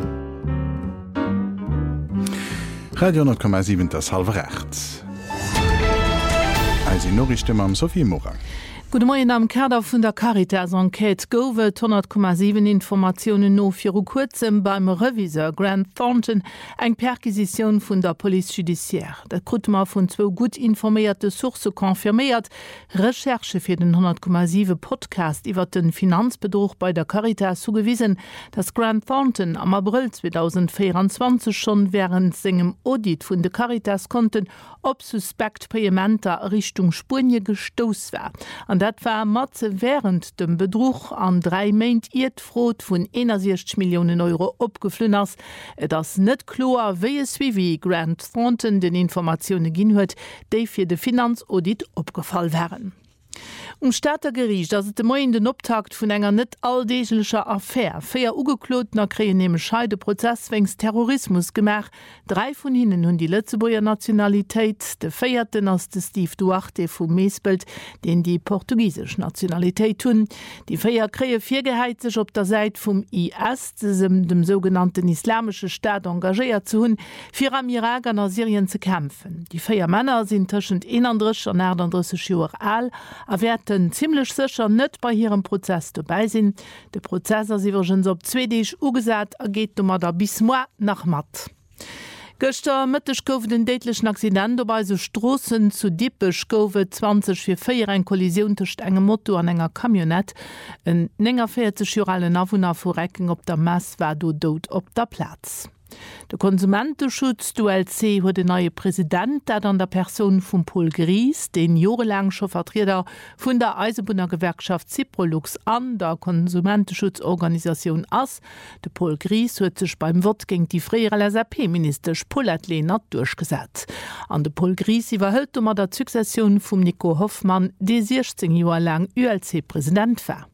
Speaker 2: Radio 10,7 das halbe recht. Also Norrichtenstimme am Sophie Morang.
Speaker 4: Gute Morgen am Kader vun der Caritas Enquete gowe 100,7 Informationen no fir kurzem beim Reviseur Grant Thornton eng Perquisition vun der Police Judiciaire. Dat Krutmer vun 2 gut informierte Source konfirmiert, Recherche fir den 100,7 Podcast iwwer den Finanzbedroch bei der Caritas zugewiesen, dass Grant Thornton am April 2024 schon während segem Audit vun de Caritas konnten op suspekt Payementer Richtung Spurnie gestos war. An dat war Matze während dem Bedruch an 3 Meint Frot vun 61 Millionen Euro opgeflünners. Et ass net klar wie Grant Thornton den Informationen ginn huet, déi fir de Finanzaudit opgefallen wären. Staatergericht ass et de moi den Optakt vun enger net alldeeglecher Affaire. 4 Ugeklotner kreen nem Scheideprozess wéngs Terrorismus gemach. 3 vun hinnen hunn die Lëtzebuer Nationalitéit, de 4. ass de Steve Duarte vum Meesbild, den die portugiesg Nationalitéit hunn. Die 4 kree virgeheizeg op der Seit vum IS, dem sogenannten Islamsche Staat engagéiert zu hunn, fir am Irak an Syrien ze kämpfen. Die 4 Männer sinn tschent 31 an 38 Joer all, a werden ziemlich sicher net bei ihrem Prozess dabei sind. Der Prozesser siwergens op 2 ugesat ergeht mat der bis moi nach mat. Göster Mëttech gouf den deitlechen Accident dabei so Strossen zu Dippech gowe 20 fir 4 en Kollision techt engem Motto an enger Kamionett. En enger 40 Jurale Navunner vorrecken op der Mass war do dot op der Platz. Der Konsumentenschutz ULC huet de neue Präsident, dat an der Person vum Paul Gries, den jorelang Chauffeurtrieder vun der Eisenbahner Gewerkschaft Ciprolux an der Konsumentenschutzorganisation ass. De Paul Gries huet sech beim Wort gegen die freiere LAP-Minister Paulette Lehnert durchgesat. An de Paul Gries iwwerhëlt mat der Sukzession vum Nico Hoffmann, de 16 Joer lang ULC-Präsident war.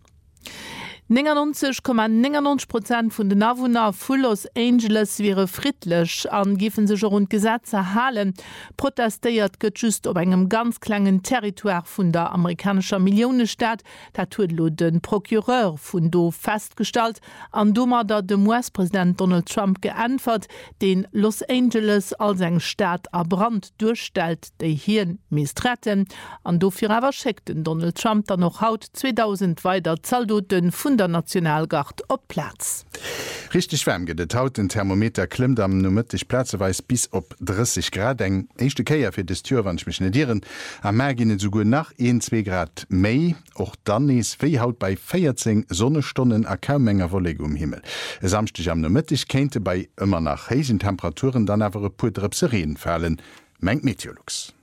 Speaker 4: 99,99% vun den Navunner vu Los Angeles wäre friedlech an gifen sech rund Gesetze halen, protestéiert gëtt just op engem ganz klengen Territoire vun der amerikanischer Millionenstaat, dat huet lo den Prokureur vun do feststalt, an dummer dat dem US-Präsident Donald Trump geantwort, den Los Angeles als eng Staat a Brand durchstellt, déi hien misretten, an dofir awer scheckten Donald Trump dann noch haut 2000 weiter Zahldoten vun der Nationalgard op Platz.
Speaker 2: Richtig wärm gedet haut den Thermometer klimmt am nummittig Plazeweis bis op 30 Grad eng. Echte Käier fir des Türwand mich nedieren. Am Mäginet so gut nach 1-2 Grad Mei. Och dann is wei haut bei 14 Sonnestunden a kaum Menge Wolleg Himmel. Samstich am nummittig kennte bei immer nach heisen Temperaturen dann awer pudrepserien fallen. Mengt Meteorlux.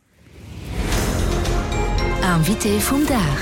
Speaker 3: Invité vum Dach.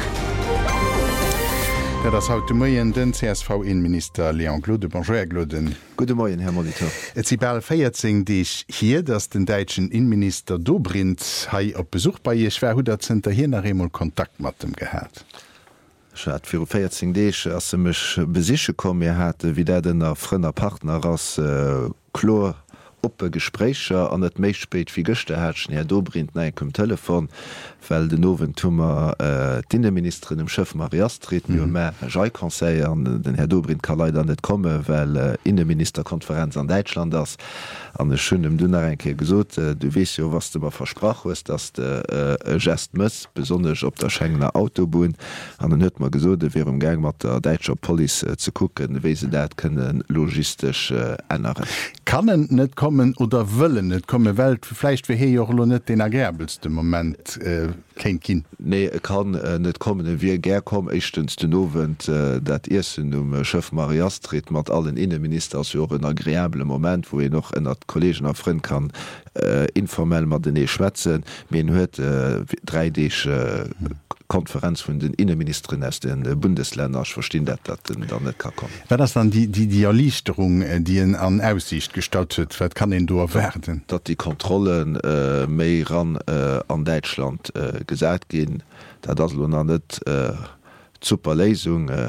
Speaker 2: Ja, das haut Moien den CSV-Innenminister Leon Glode Bonjourgloden.
Speaker 19: Gute Morgen, Herr Monitor.
Speaker 2: Et Sibel feiertzing Dich hier, dats den deitschen Innenminister Dobrindt hai op Besuch bei je Schwerhuderzenter hier nach Remol Kontakt mat dem gehärt.
Speaker 19: Fir 14 Deeg ass se mech besiche kom hat, wie der den a fënner Partner ass Chlor oppe Gesprächer an net méich spéit wie Gëchte Häschen Herr Dobrindt neii kom Telefon, well den Nowentummer d'Innenministerin dem Chef Marias treten mé Jaikonseil an den Herr Dobrindt kann leider net komme, well Innenministerkonferenz an Deitschland ass an de schënnem Dënnerenke gesot. Du wees jo was du bar versprach hues, dats de Gest mëss besonnech op der Schengener Autobun an den huet mat gesot, wé gang mat der Deitscher Poli ze kucken, wéi se dat kënnen logistisch ënneren.
Speaker 2: Kannen net kommen oder wëllen net komme Welt fleicht wie he jo net den ergerbelste Moment kein Kind.
Speaker 19: Nee, kann net kommen wie ger kom echtens den Nowen dat Issen Chef Marias tritt mat allen Innenminister as een agréable Moment, wo noch en dat Kollegen afrin kann informell mat den schwätzen, men huet 3D Konferenz vun den Innenministerin aus den Bundesländer verstehen dat dann net kann kommen.
Speaker 2: War das dann die Erlichterung, die en an Aussicht gestaltet, wat kann en do werden?
Speaker 19: Dat die Kontrollen méi ran an Deutschland gesät gin, dat dat net Superlesung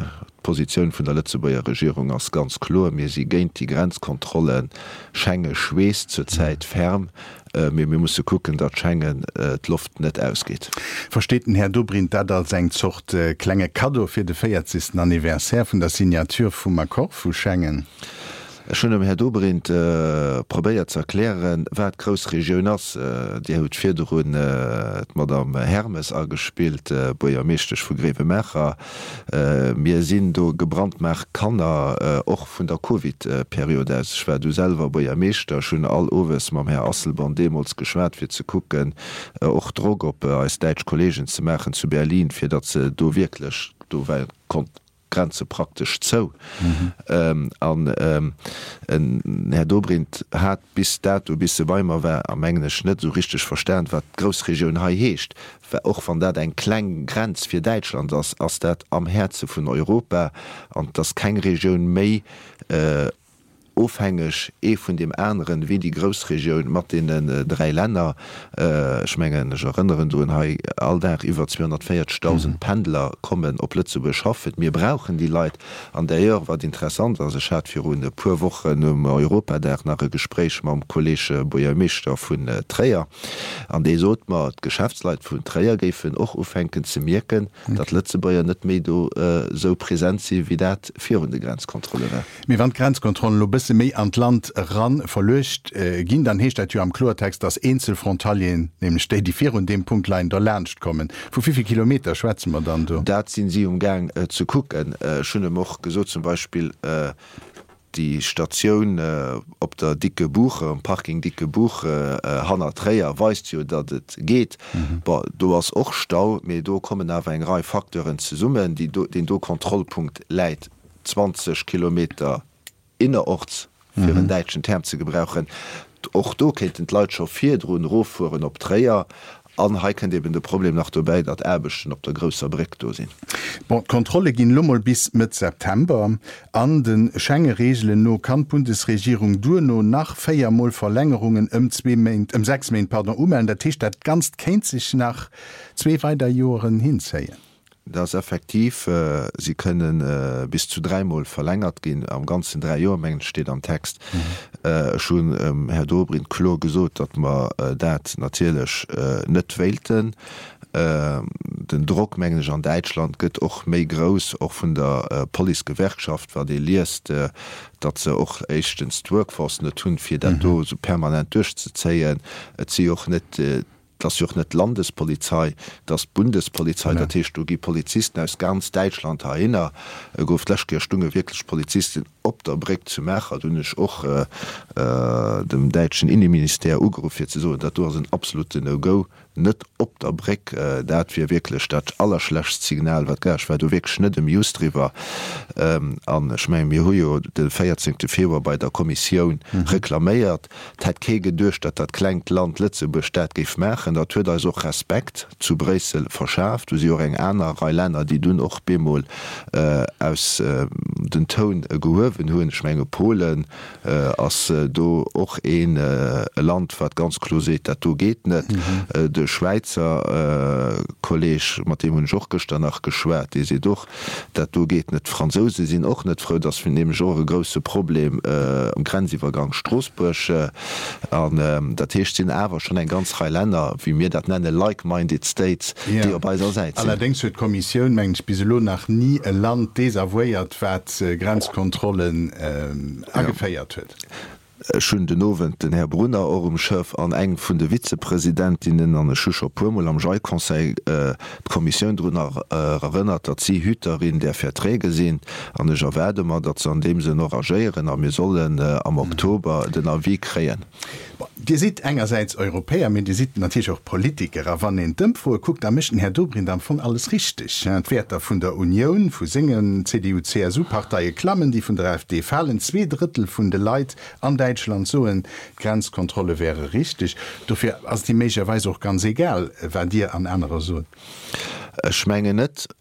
Speaker 19: Position vun der Lützeburger Regierung ass ganz klar, mir sie géint die Grenzkontrollen Schengen schwes zurzeit ferm. Wir muss gucken, dat Schengen Luft net ausgeht.
Speaker 2: Versteht den Herr Dobrindt dat als eng zocht klenge Kado fir de 40. Anniversär vun der Signatur vum Akkor vu Schengen.
Speaker 19: Schon Herr Dobrindt probéiert zu erklären, wat Großregion ass, die huet firun Madame Hermes agespielt, boier mechtech vu Greve Mecher. Mir sinn do gebrandmerk Kanner och vun der COVID-Periode. Schwer du selber boier Meeser schon all owes mam Herr Asselborn Demos geschwert fir ze kucken, och Drogoppe als Deitsch Kolleggen ze mechen zu Berlin, fir dat ze do wirklich do kommt. Grenze praktisch zo. Herr Dobrindt hat bis dato bis se Weimar wär am englisch net so richtig verstand, wat Großregion ha heescht, och van dat eng kleng Grenz fir Deutschland ass dat am Herze vun Europa an dats keng Region méi aufhängig vun dem anderen wie die Großregion mat den 3 Länder schmengen erinnern du all der iwwer 240.000 Pendler kommen op Lütze beschaffet. Wir brauchen die Leiit an der Jahr wat interessant as hat fir hun pur woche um Europa der nach Gespräch ma Kollege Boier Meester vun Träer an de so mat Geschäftsleit vun Träer gefen och aufhängen ze mirken, dat Lützebauer net méi do so präsent sie wie dat vir hun de Grenzkontrolle.
Speaker 2: Mir waren Grenzkontrollen lo bis méi an Land ran verlecht ginn dann hecht dat am Klortext dass Einzelfrontalien nämlich ste die 4 und dem Punktlein der lerncht kommen. Wo wievi Kilometer schwätzen man dann do? Dat
Speaker 19: sind sie umgang zu gucken. Schöne moch gesot zum Beispiel die Station op der dicke Buche am Parking dicke Buche Hanna Träer weist jo dat het geht. Du hast och Stau me do kommen awer eng Reihe Faktoren ze summen, die den do Kontrollpunkt leit 20 Kilometer innerorts fir den deitschen Term ze gebrauchen. Och do kennt d Leiit schon 4 Drun Rofuen op Träer anheiken eben de Problem nach dabei, dat Erbeschen op der grösser Breck do sinn.
Speaker 2: Bon, Kontrolle ginn Lummel bis mit September an den Schengeregelen no kann Bundesregierung du no nach 4 Mal Verlängerungen 6 der Tisch dat ganz kennt sich nach 2 weiter Joren hinzeien.
Speaker 19: Das effektiv sie können bis zu 3 Mal verlängert gehen am ganzen 3 Jahrmengen steht am Text schon Herr Dobrindt klar gesot, dat man dat natürlich net wählten. Den Druckmengen an Deutschland gëtt och méi groß auch von der Poligewerkschaft war die liest dat ze och echtens Workforce net tun fir dat do so permanent durchzuzeien sie auch net das joch net Landespolizei, das Bundespolizei, der Testogie Polizisten aus ganz Deutschland hainnner goufläschke Stunge wirklich Polizistin op der Breck zu mecher, dunnech och dem deitschen Innenminister ugerufen ze so, dat du sind absolute No-Go net op der Breck dat fir wirklich dat allerschlecht Signal wat gerch, weil du weg net dem Justriver an Schmeim Jojo den 14. Februar bei der Kommission reklaméiert, dat ke gedurcht, dat klenkt Land Lützeburg gif mechen, dat huet als auch Respekt zu Bresel verschärft, du sie eng einer Länder, die dun och Bemol aus den Ton gehowen hunn Schmenge Polen ass do och een Land wat ganz kloset, dat du geht net de Schweizer Kolleg mat dem hun Jochgester nach geschwert, die se doch dat du geht net Franzose sinn och net froh, dats vun dem genre grosse Problem am Grenzivergang Straßburgsche an dat hecht sinn awer schon eng ganz drei Länder wie mir dat nenne like-minded States, die op beiser Seite.
Speaker 2: Allerdings huet Kommission mengg biselo nach nie e Land desavouiert wat Grenzkontrollen angeféiert huet.
Speaker 19: Schon den Nowen den Herr Brunner eurem Chef an eng vun de Vizepräsidentinnen an Schucher Pumel am Joikonseil Kommission runnner erënnert, dat sie Hüterin der Verträge sinn an ech erwerdemer, dat ze an dem se noch agieren, a mir sollen am Oktober den AV kreen.
Speaker 2: Di sieht engerseits Europäer, mit die sieht natürlich auch Politiker, wann den Dëmpfo guckt, da mischen Herr Dobrindt dann von alles richtig. Entwerter vun der Union, vu Singen, CDU, CSU-Partei Klammen, die vun der AfD fallen, 2/3 vun de Leiit an Deutschland so en Grenzkontrolle wäre richtig. Dafür as die mécherweise auch ganz egal, wenn dir an anderer so.
Speaker 19: Schmenge net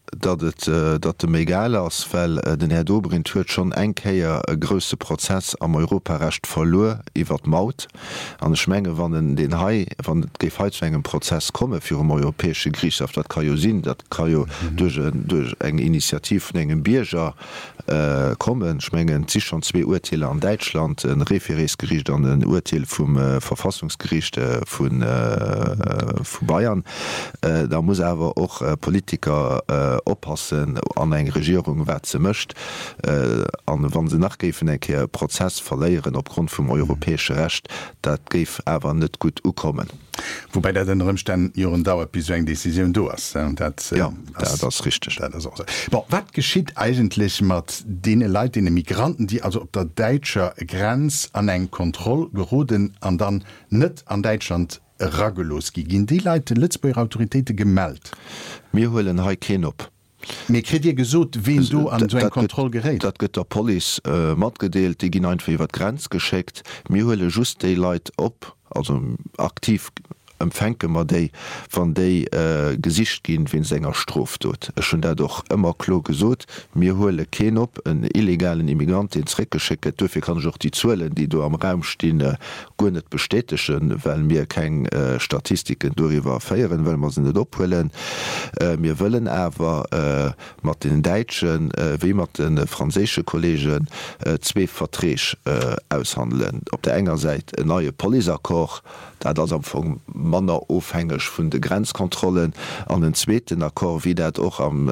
Speaker 19: dat de mégal ass well den Herr Dobrin huet schon engkeier e grösse Prozess am Europarecht verlor iwwer Maut an Schmenge wann den Hai van den Gefeitswengem Prozess komme fir um europäesche Griechschaft dat kann jo sinn, dat kann jo duch eng Initiativ engem Bierger kommen schmengen sich schon 2 Urteile an Deutschland ein Referésgericht an den Urteil vum Verfassungsgericht vun Bayern. Da muss awer auch Politiker oppassen an eng Regierung wat ze mcht an wann se nachgefen enke Prozess verléieren opgrund vum europäesche Recht, dat geif awer net gut ukommen.
Speaker 2: Wobei der den Rëmstein Joren dauert bis eng Decision do ass das richtig. Wat geschieht eigentlich mat dee Leiit de Migranten, die also op der Deitscher Grenz an eng Kontroll geoden an dann net an Deutschland ragelos gin die Leiite Litzbauer Autoritäten gemeldt.
Speaker 19: Mir hullen ha ken op.
Speaker 2: Mir krit ihr gesot wen du an so Kontroll gerät.
Speaker 19: Dat gëtt der Poli mat gedeelt, die gin einfach iwwer Grenz geschickt. Mir hulle just de Leiit op, also aktiv empfänke mat déi van déi Gesicht ginn wien senger Strof dot. E schon doch ëmmer klo gesot, mir hole ken op en illegalen Immigrant ins Reckgeschicket, dofir kann joch die Zuelen, die du am Raum stehne go net bestätechen, well mir keng Statistiken doiwwer feieren, well man se net ophuelen. Mir wëllen awer mat den Deitschen wie mat den franzésche Kollegen zwee Vertreech aushandelen. Op der enger Seite en neue Poliakkoch, dat ass am vu Manner ofhängeg vun de Grenzkontrollen an den zweeten Akkor wie dat och am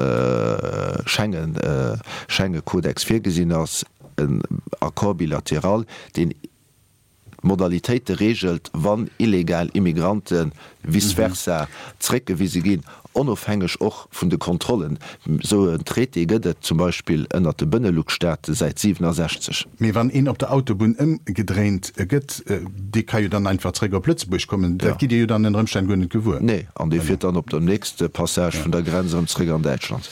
Speaker 19: Schengen-Kodex firgesinn ass en Akkor bilateral, den Modalitéite regelt, wann illegal Immigranten vice versa zrecke wie sie gin, onofhängig och vun de Kontrollen. So trete gëtt zum Beispiel ënner de Bënneluckstaate seit 67.
Speaker 2: Me wann en op der Autobahn gedreht gëtt, die kann jo dann einfach Träger Plötzburg kommen. Da gi dann den Rëmstein gonnet gewur.
Speaker 19: Nee, an de fir dann op der nächste Passage vun der Grenze am Träger an Deutschland.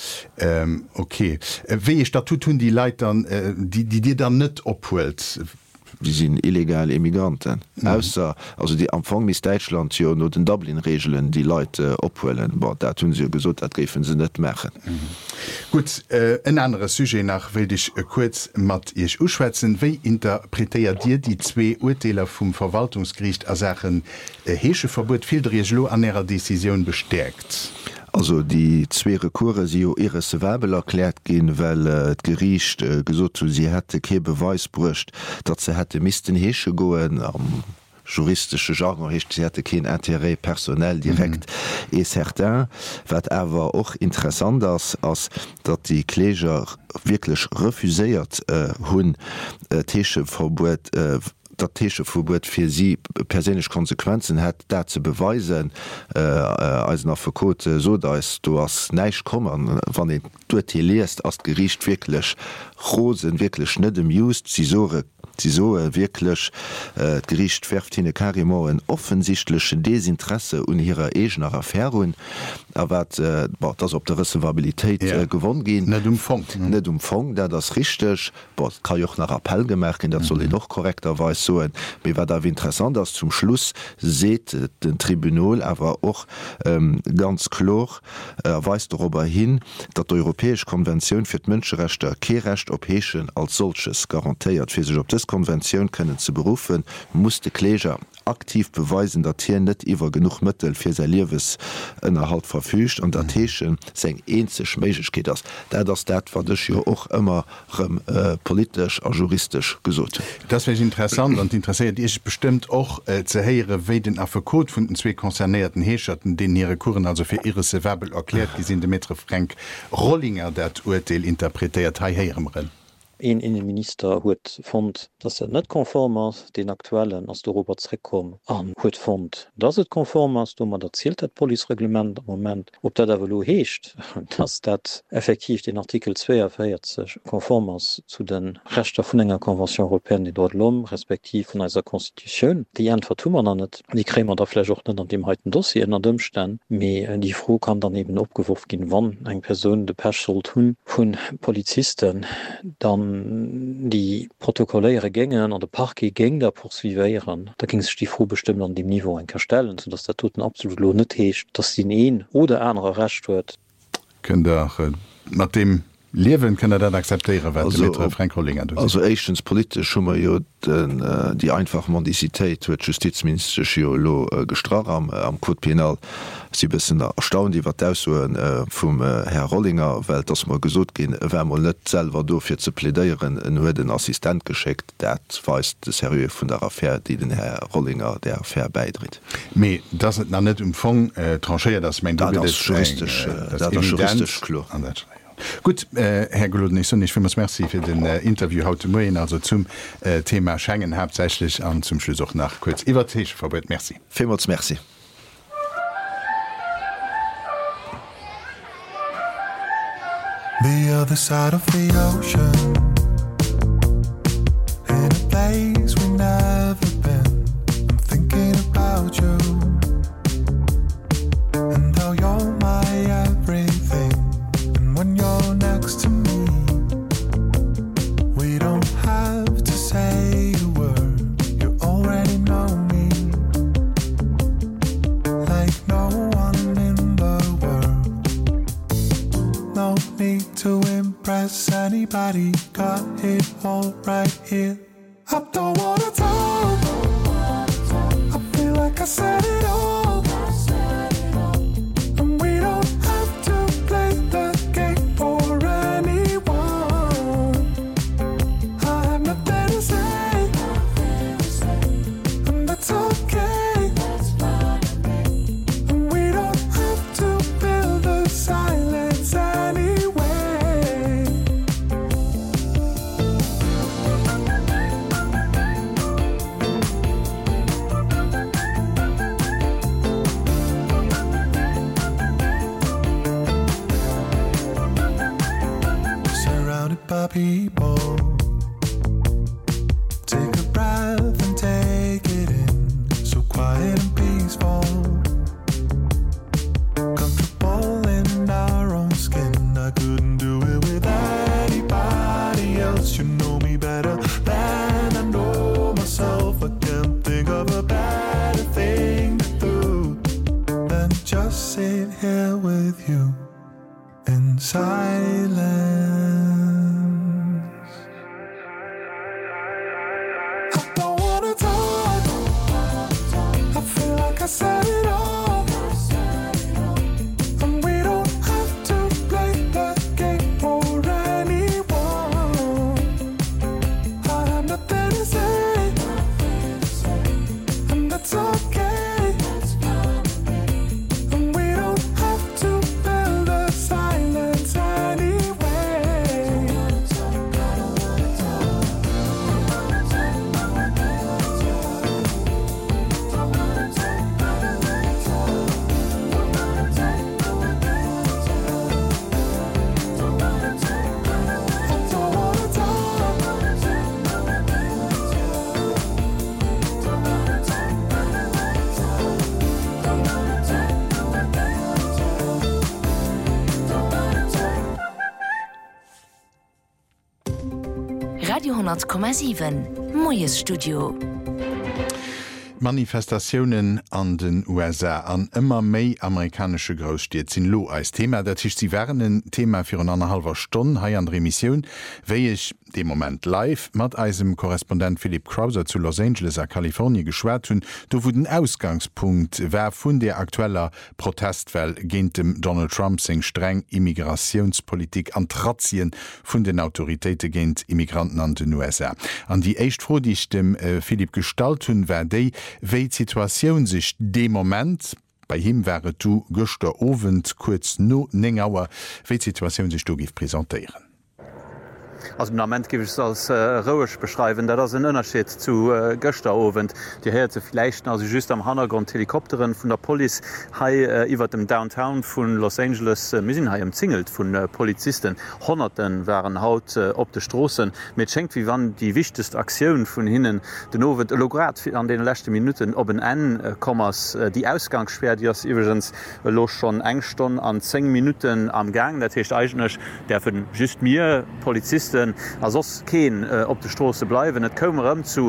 Speaker 2: Okay. Wie Statut hunn die Leitern, die dir dann net ophuelt?
Speaker 19: Die sind illegal Immigranten. Ausser, also die Anfang mis Deutschland ja no den Dublin-Regeln die Leute ophuelen, dat hunn sie gesot, dat gefen se net mechen.
Speaker 2: Gut, ein anderes Sujet nach will ich kurz mat ich uschwätzen. Wie interpretéiert dir die 2 Urteile vom Verwaltungsgericht as Sachen hesche Verbot viel Reglo an ihrer Decision bestärkt?
Speaker 19: Also die 2 Rekurre sie ihres Werbel erklärt gin, well et Gericht gesot sie hätte ke Beweis brucht, dat ze hätte misisten hesche goen am juristische Jargon hecht sie hätte kein Intérêt personell direkt certain, wat awer och interessant als dat die Kläger wirklich refuséiert hunn Tescheverbot dat Tescheverbot fir sie persinnch Konsequenzen hat, dat ze beweisen als nach Verkote so da du hast neich kommen, wann du liest as Gericht wirklich Rosen wirklich net dem just sie so wirklich Gericht werft hin Karimo en offensichtlichen Desinteresse un ihrer egener Affärun wat das op der Recevabilität gewonnen gehen
Speaker 2: net
Speaker 19: umfang der das richtig kann joch nach Appell gemerken, dat soll noch korrekterweise so wie war da wie interessant dass zum Schluss seht den Tribunal aber auch ganz klar weist darüber hin, dat die Europäische Konvention für Menschenrechte Kerecht op Heschen als solches garantiiert für sich op das Konvention können zu berufen, musste Kläger aktiv beweisen, dat hier net iwwer genug Mittel fir se Liwes ënnerhalt verfügt und dat Heschen seg enzech méigch geht ass. Das war dech jo och immer politisch a juristisch gesot.
Speaker 2: Das wäre interessant und interessiert ich bestimmt auch ze heiere wéi den Affekot vun den 2 konzernierten Heescherten, den ihre Kuren also fir ihre Werbel erklärt, gesinn de Metre Frank Rollinger dat Urteil interpretiert heieren.
Speaker 6: Ein Innenminister huet fand, dass net konform ass den aktuellen as Europa zrekom an huet fand. Dats het konform ass, man erzielt dat Polireglement am moment, op dat lo heescht, dats dat effektiv den Artikel 42 konform ass zu den Rechter vun enger Konvention Europäen, die dort lomm respektiv vun eiser Konstituioun. Die vertummer an net, die krämer der Fläch net an dem heiten Dossier ennner dëmstä, méi die Fro kann daneben opgewurf gin, wann eng Per de Pech soll hunn vun Polizisten, dann die protokolläre Gängen an der Parke geng der poursuiveieren. Da ging es die froh bestimmt an dem Niveau enkerstellen, so dass der Toten absolut lo net hecht, dass die een oder andere recht huet.
Speaker 2: könnt mat dem Lewen kann dat akzeptieren Frankollinger.
Speaker 19: Also echtens politisch schummer jo die einfach Mondizitéit huet Justizminister Chiolo gestra am Code Penal sie bessen erstaunt, die wat ausoen vum Herr Rollinger Welt ass mal gesot gin, wärmer netselver do fir ze plädeieren en hue den Assistent geschekt, dat weist de Serie vun der Affaire, die den Herr Rollinger der Affaire beidrit.
Speaker 2: Me dat na net umfang trancheiert das mein
Speaker 19: juristisch klo an dat.
Speaker 2: Gut, Herr Goloden, ich finde Merci für den Interview heute Morgen, also zum Thema Schengen hauptsächlich und zum Schluss auch nach kurz über Tisch vorbei. Merci.
Speaker 19: Vielmals merci.
Speaker 20: The other side of the ocean, in a place we never been. I'm thinking about you, and how you're my everything. When you're next to me, we don't have to say a word. You already know me, like no one in the world. No need to impress anybody, got it all right here. I don't wanna talk, I feel like I said it all. People, take a breath and take it in, so quiet and peaceful, comfortable in our own skin. I couldn't do it with anybody else. You know me better than I know myself. I can't think of a better thing to do than just sit here with you in silence. I said it all, and we don't have to play that game for anyone. I have nothing to say, and that's okay. And we don't have to fill the silence anyway.
Speaker 3: Radio 10,7 Moes Studio.
Speaker 2: Manifestationen an den USA an immer méi amerikanische Großstädte sind lo als Thema. Dat ist sie wären ein Thema für eine halber Stunde hier an der Remission, wie ich dem Moment live mat eisem Korrespondent Philipp Krauser zu Los Angeles a Kalifornien geschwert hun, do wo den Ausgangspunkt wer vun der aktueller Protestwell géint dem Donald Trump seg streng Immigrationspolitik an Trazien vun den Autoritäten géint Immigranten an den USA. An die echt froh, die ich dem Philipp gestalt hun, wer déi wéi Situationun sich de Moment, bei him wäre du Göster Ovent kurz no Nengauer, wéi Situationun sich du gif präsentieren.
Speaker 6: Also im Moment gebe ich es als Rouech beschreiben, da das ein Unterschied zu Gösterowend. Die hört sie vielleicht also just am Hintergrund Helikopteren von der Police über dem Downtown von Los Angeles sind umzingelt von Polizisten. Hunderten waren haut auf den Straßen. Mit schenkt wie wann die wichtigste Aktion von ihnen den Ovend lograt an den letzten Minuten ob ein N-Kommas die Ausgangssperre, die ist übrigens los schon eng Stunde an 10 Minuten am Gang. Das heißt eigentlich, der von just mir Polizisten Polizisten as Keen op de Straße bleiwen. Et kommmer zu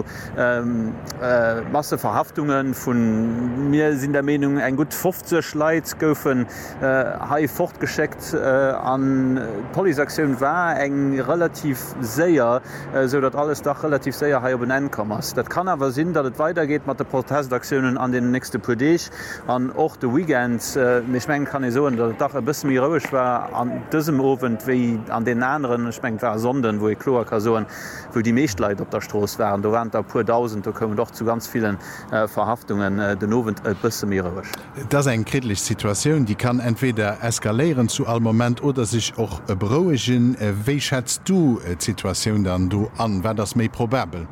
Speaker 6: Masseverhaftungen vun mir sinn der Meinung eng gut 50 Leiit goufen hai fortgeschickt an Poliaktionun war eng relativ séier, so dat alles da relativ séier ha benennkommers. Dat kann awer sinn, dat et weitergeht mat de Protestaktionen an den nächste Podech an och de Weekends méchmeng kann so, dat Dach bis mir rouch war an dësem Owen wiei an den anderen schmengt war sonden, wo Klo kasoen, wo die Meeschtleit op der Stroos waren. Do waren der pu 1000, da kommen doch zu ganz vielen Verhaftungen den Owen bësse mirch.
Speaker 2: Das eng kritlech Situationun, die kann entweder eskalieren zu all Moment oder sich och berouegen. Wéi schätzt du Situationun dann du an, wär das méi probabel?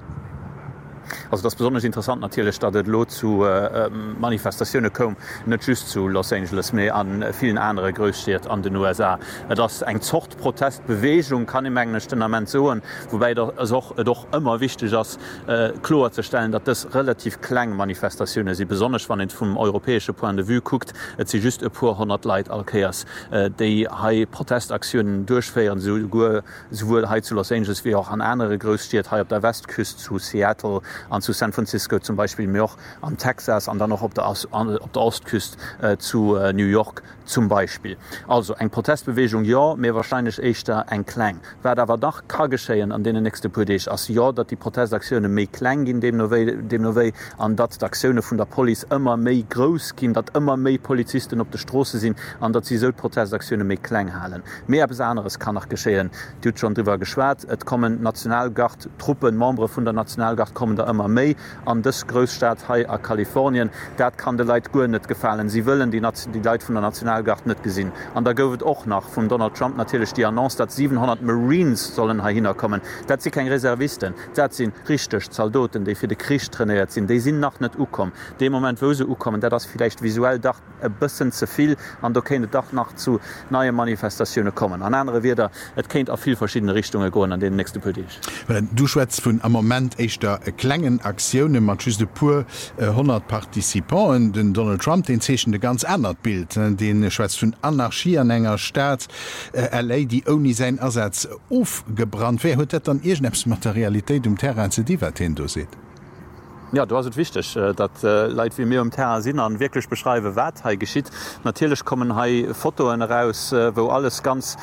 Speaker 2: Also das besonders interessant natürlich, dat et lo zu Manifestationune kom, net just zu Los Angeles méi an vielen andere Großstädte an den USA. Das eng Zochtprotestbewegung kann im englischen Tenament soen, wobei doch immer wichtig ist, klar zu stellen, dass das relativ kleine Manifestationen sie besonders wann vom europäischen Point de vue guckt, sie just e paar 100 Leute alkeers, die Protestaktionen durchführen, sowohl zu Los Angeles wie auch an andere Großstädte auf der Westküste zu Seattle, an zu San Francisco zum Beispiel, mir auch an Texas, an dann noch op der Ostküste zu New York zum Beispiel. Also eng Protestbewegung ja, mir wahrscheinlich echtter eng klein. Wer dawer dach ka geschéien an den nächste Podech as ja, dat die Protestaktionune méi klein gin dem Noéi an dat d'Aktionune vun der Poli immer méi groß gin, dat immer méi Polizisten op de Straße sinn, an dat sie so Protestaktionune méi klein halen. Mehr bis anderes kann nach geschéien. Du schon drüber geschwert, et kommen Nationalgard Truppen, Membre vun der Nationalgard kommen da immer méi an des Großstaat Hai a Kalifornien. Dat kann de Leiit goer net gefallen. Sie wollen die Leiit vun der Nationalgard net gesinn. An der goufet och nach vun Donald Trump natürlich die Annonce, dat 700 Marines sollen ha hinkommen. Dat sie kein Reservisten, dat sind richtig Zaldoten, die fir de Krieg trainiert sind. Die sind nach net ukom. De moment wo se ukommen, der das vielleicht visuell dacht e bisssen zuviel an der kennt Dach nach zu neue Manifestationune kommen. An andere wieder et kennt auf viel verschiedene Richtungen go an den nächste Politik. Du schwätzt vun am moment eich der klengen Aktionen mat just de pur 100 Partizipanten, den Donald Trump den zeschen de ganz ändert Bild, den Schweiz vun Anarchie an enger Staat LA, die oni sein Ersatz aufgebrannt. Wer huet dat an Ischnepsmaterialitéit Terra ze Divaten do seet?
Speaker 6: Ja, du hast es wichtig, dat Leiit wie mir Terra sinn an wirklich beschreibe, wat ha geschieht. Natürlich kommen hai Fotoen heraus, wo alles ganz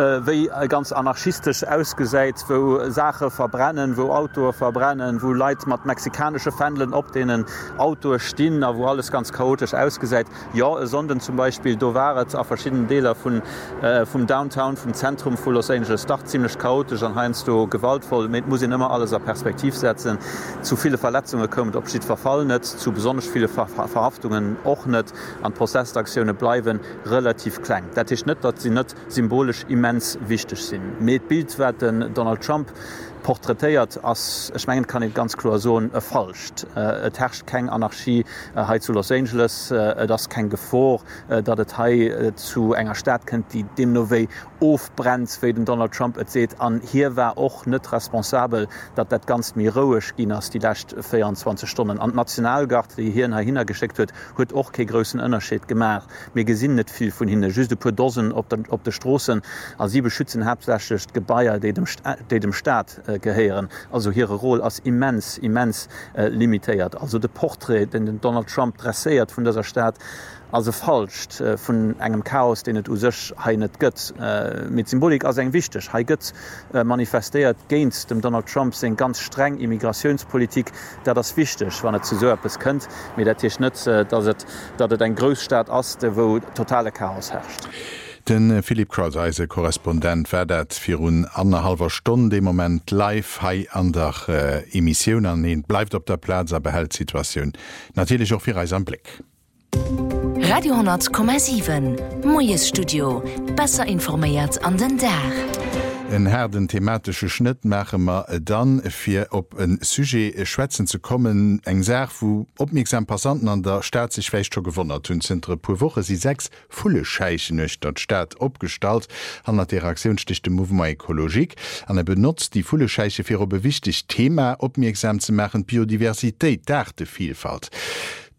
Speaker 6: anarchistisch ausgesäit, wo Sache verbrennen, wo Auto verbrennen, wo Leiit mat mexikanische Fändlen op denen Auto stehen, wo alles ganz chaotisch ausgesäit. Ja, sonden zum Beispiel do waret a verschiedenen Deler vom Downtown, vom Zentrum von Los Angeles Dach ziemlich chaotisch, an heinst du gewaltvoll, mit muss immer alles auf Perspektiv setzen. Zu viele Verletzungen kommen Abschied verfallen net, zu besonders viele Verhaftungen och net an Prozessaktionen bleiben relativ klein. Dat ist net, dat sie net symbolisch immens wichtig sind. Mit Bild werden Donald Trump porträtiert als schmengen kann ich ganz klar so falscht. Et herrscht kein Anarchie zu Los Angeles, das kein Gefahr, dat et zu enger Stadt kennt, die dem Nové ofbrennt, wie den Donald Trump seht an hier war auch net responsabel, dat dat ganz miroisch ging als die letzten 24 Stunden. An Nationalgard, die hier hingeschickt wird, huet auch kein größeren Unterschied gemacht. Mir gesinn net viel von hin, just pur Dosen op der Straßen, als sie beschützen hauptsächlich Gebäier, die dem Staat geheieren. Also ihre Rolle als immens limitiert. Also de Porträt, den Donald Trump dressiert von dieser Stadt, also falscht vun engem Chaos, den et sech ha net gëtt. Mit Symbolik as eng wichtig. Ha gëtt manifestiert géint dem Donald Trump se ganz streng Immigrationspolitik, der das wichtig, wann et zu so es kënnt, mit der Tisch net, dat et eng Großstaat ass, wo totale Chaos herrscht.
Speaker 2: Den Philipp Krauseise Korrespondent wädet fir un 1,5 Stunde de moment live hai an der Emissionioun an bleibt op der Platz a behält Situationun. Natilich auch fir Reis am Blick.
Speaker 3: Radio 10,7 Moes Studio besser informéiert an den Dach.
Speaker 2: En herden thematische Schnitt mache ma dann fir op een Sujet schwätzen zu kommen eng sehr wo opmerksam Passanten an der Staat sich fächt gewonnent hun sind pur woche sie 6 fulle Scheichen euch dat Staat opgestalt an der Reaktionsstichte Movement Ekologik an benutzt die fulle Scheiche fir op bewichtig Thema opmerksam zu machen Biodiversität darte Vielfalt.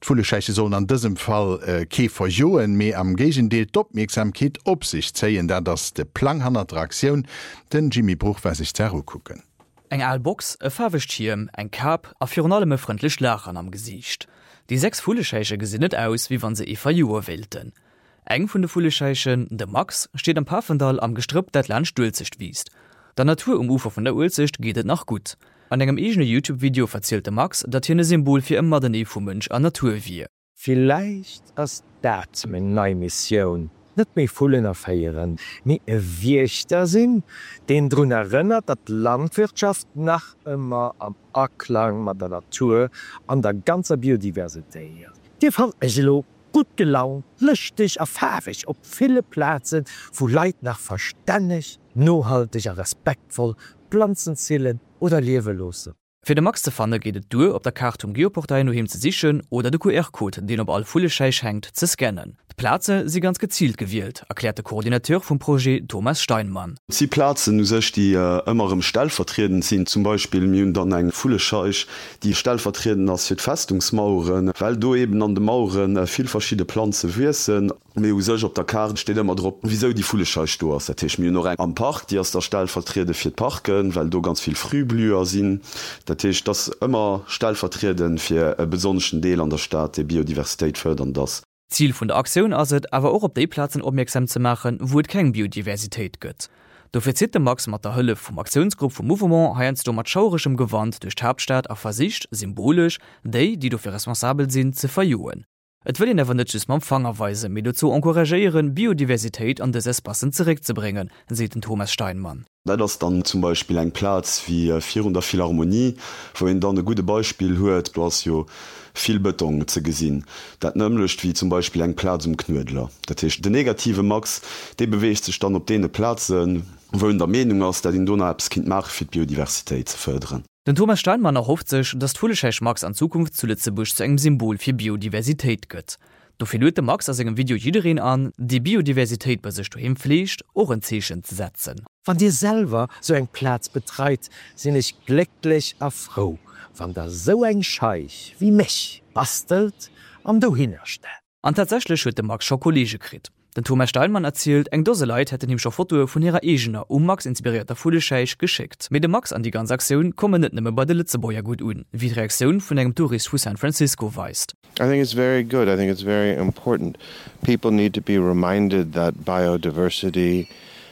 Speaker 2: Fulescheiche sollen an diesem Fall Käfer joen mé am Gegendeel d'Opmerksamkeet op sich zeien, da dass de Planhannertraktion den Jimmy Bruchweis sich zerrukucken.
Speaker 21: Eng Albox, e Fawechtschirm, eng Kap a fir allemme freundlich Lachern am Gesicht. Die 6 Fulescheiche gesinnet aus, wie wann se Eva Joer wählten. Eng vun de Fulescheichen, de Max, steht am Pafendal am Gestrüpp dat Land Stulzicht wiest. Der Natur um Ufer von der Ulsicht gehtet nach gut. An engem egene YouTube-Video verzählte Max, dat hier ne Symbol fir immer der Nähe vum Mënsch an Natur wie.
Speaker 22: Vielleicht ass dat mé neii Missionioun, net méi Fullen erfeieren, mé e Wiechter sinn, den drun erinnert, dat Landwirtschaft nach immer am Aklang mat der Natur an der ganzer Biodiversitéiert. Dir fall Elo gut gelaunt, lüchtig erfäwig op viele Plätzen, wo Leiit nach verständig, nohaltig a respektvoll, Pflanzenzielen oder Liewelose.
Speaker 21: Für de Max de Fanne gehtt du op der Karte Geoportei nur hin ze sichen oder de QR-Code, den op all Fulescheich hängt, ze scannen. Die Plätze sie ganz gezielt gewählt, erklärt der Koordinateur vom Projekt Thomas Steinmann.
Speaker 23: Sie Plätze nu sech die immer im Stall vertreten sind, zum Beispiel Mün dann eng Fulescheich, die Stall vertreten as fir Festungsmauuren, weil du eben an de Mauuren viel verschiedene Pflanze wissen. sech op der Karte steht immer drauf, wieso die Fulescheich do hast. Mir noch am Park, die aus der Stall vertrete fir Parken, weil du ganz viel Frühblüher sind. Datch das immer Stallvertreten fir e besonschen Deel an der Stadt de Biodiversität fördern das.
Speaker 21: Ziel vun der Aktion aset awer auch op déi Platzen opmerksam ze machen, wo et keng Biodiversität gëtt. Dofir zit de Max mat der Hëlle vum Aktionsgruppe vum Mouvement haienst du mat schaurischem Gewand durch d'Hauptstadt a Versicht symbolisch déi, die dofir responsabel sinn ze verjoen. Et will wer netches ma Fangerweise mit zu encourageieren Biodiversität an des Espassen zurückzubringen, sieht den Thomas Steinmann.
Speaker 23: Das dann zum Beispiel ein Platz wie 400 Philharmonie, wo en dann e gute Beispiel huet, du hast jo viel Beton ze gesinn. Dat nëmmlecht wie zum Beispiel eng Platz Knödler. Dat de negative Max, de beweegt sich dann op dee Platzen, wo in der Meinung ass, dat den Donauapskind mag fir Biodiversität zu fördern.
Speaker 21: Den Thomas Steinmann erhofft sich, dass Fulescheich Max an Zukunft zu Lützebusch zu engem Symbol für Biodiversität gëtt. Dofir löte Max aus engem Video jiin an, die Biodiversität bei sich duhin pflegt, auch ein Zechen zu setzen.
Speaker 22: Wann dir selber so eng Platz betreit, sinn ich glücklich a froh, wann da so eng Scheich wie mich bastelt an du hinnerste.
Speaker 21: An tatsächlich huet Max Schokolage krit. Den Thomas Steinmann erzählt, eng dose Leiit hätten ihm schon Foto von ihrer Egener Max inspirierter Fulescheich geschickt. Mit dem Max an die ganze Aktion kommen net nimme bei de Litzebauer gut un, wie die Reaktion von engem Tourist vu San Francisco weist.
Speaker 24: I think it's very good. I think it's very important. People need to be reminded that biodiversity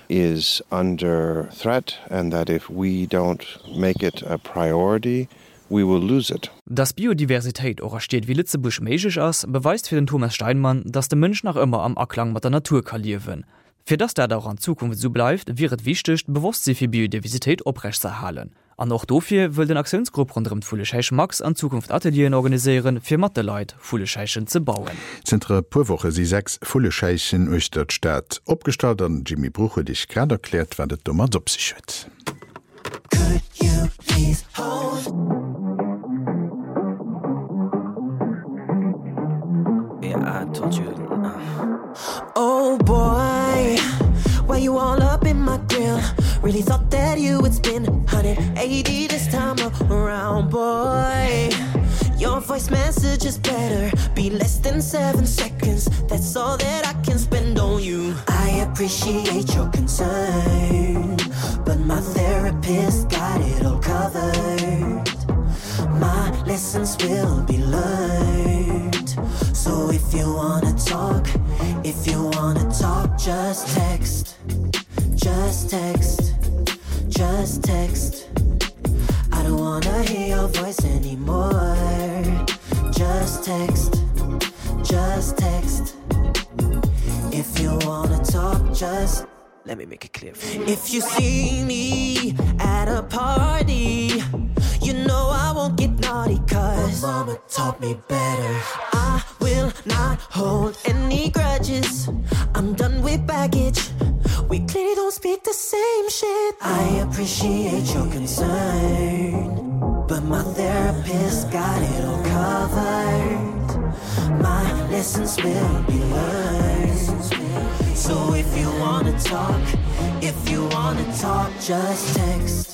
Speaker 24: is under threat and that if we don't make it a priority, we will lose it.
Speaker 21: Dass Biodiversität auch steht wie Litzebusch meigich ass, beweist für den Thomas Steinmann, dass der Mensch nach immer am Aklang mit der Natur kalieren. Für das der auch an Zukunft so bleibt, wird wichtig, bewusst sie für Biodiversität oprecht zu erhalten. An auch dafür will den Aktionsgruppe rund um Fulescheich Max an Zukunft Atelieren organisieren, für Matheleit Fulescheichen zu bauen.
Speaker 2: Zentre Purwoche sie 6 Fulescheichen euch der Stadt abgestaltet an Jimmy Bruche dich gerade erklärt, wann das dummer op sich hört.
Speaker 25: Could you please hold? Yeah, I told you. Oh boy, why you all up in my grill? Really thought that you would spin 180 this time around, boy. Your voice message is better, be less than 7 seconds. That's all that I can spend on you. I appreciate your concern, but my therapist got it all covered. My lessons will be learned. So if you wanna talk, just text, just text, just text. I don't wanna hear your voice anymore. Just text, just text. If you wanna talk, just let me make it clear. If you see me at a party, you know I won't get naughty cause mama taught me better. I will not hold any grudges. I'm done with baggage. We clearly don't speak the same shit. I appreciate your concern, but my therapist got it all covered. My lessons will be learned. So if you wanna talk, just text,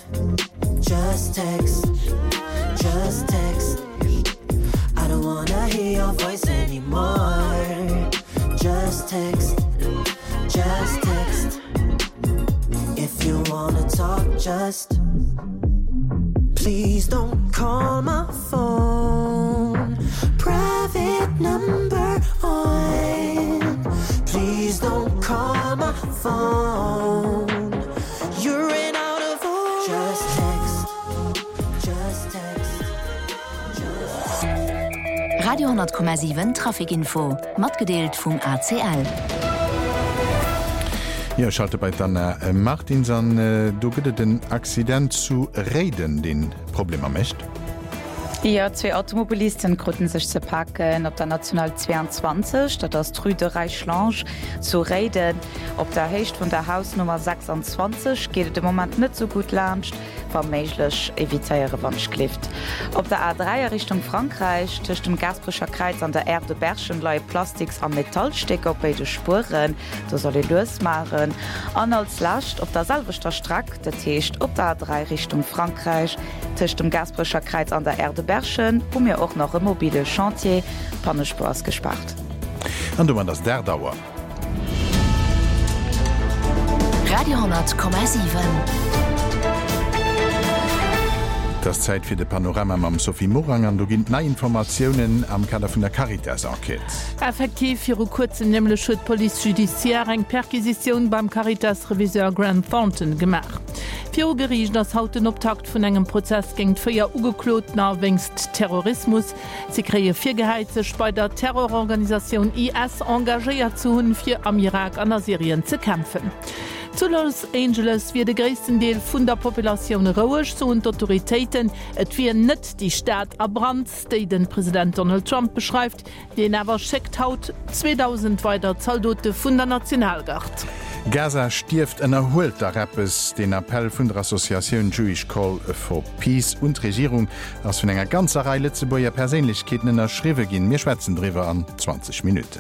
Speaker 25: just text, just text. I don't wanna hear your voice Please don't call my phone. Private number on. Please don't call my phone. You're in out of order. Just text. Just text. Just
Speaker 3: Radio 10,7 Trafikinfo mat gedeelt vum ACL.
Speaker 2: Ja, schalte bei dann Martin an du gëtt den Accident zu Reden den Problem mecht.
Speaker 1: Ja, 2 Automobilisten kruten sich ze packen op der National 22 dat das Trüde Reichlange zu reden. Op der Hecht von der Hausnummer 26 geht dem moment net so gut lacht, vermeiglech evitéiere Wandschlift. Op der A3 Richtung Frankreich tischcht dem Gasbrischer Kreis an der Erde Berschen lei Plastiks am Metallstecker op beide Spuren, da soll losmachen. An als Lacht op der Salvechter Strack der Techt op der A3 Richtung Frankreich tischcht dem Gasbrischer Kreis an der Erde Berschen, wo mir auch noch ein mobile Chantier Pannespors gespart.
Speaker 2: An du man das der Dauer.
Speaker 3: Radio 10,7.
Speaker 2: Das Zeit fir de Panorama am Sophie Morang an du ginnt nei Informationen am Kader vun der Caritas Enquete.
Speaker 4: Effektiv fir kurzen nämlich Schuld Police Judiciaire eng Perquisition beim Caritas Reviseur Grant Thornton gemacht. Für Gericht das hauten Optakt vun engem Prozess gingt firier ugelot na wengst Terrorismus. Sie kree 4 Geheizech bei der Terrororganisation IS engagéiert zu hunn fir am Irak an der Syrien ze kämpfen. Zu Los Angeles wie de ggréessten Deel vun der Populationun rouech so und Autoritäten, et wie net die Staat abrand, déi den Präsident Donald Trump beschreift, den awer schickt haut 2000 weiter Zahldote vun der Nationalgard.
Speaker 2: Gaza stift en erholt der Rappes den Appell vun der Association Jewish Call for Peace und Regierung ass vun enger ganzer Reihe ze boier Persönlichkeiten in der Schriwe ginn mir Schwätzendriwer an 20 Minuten.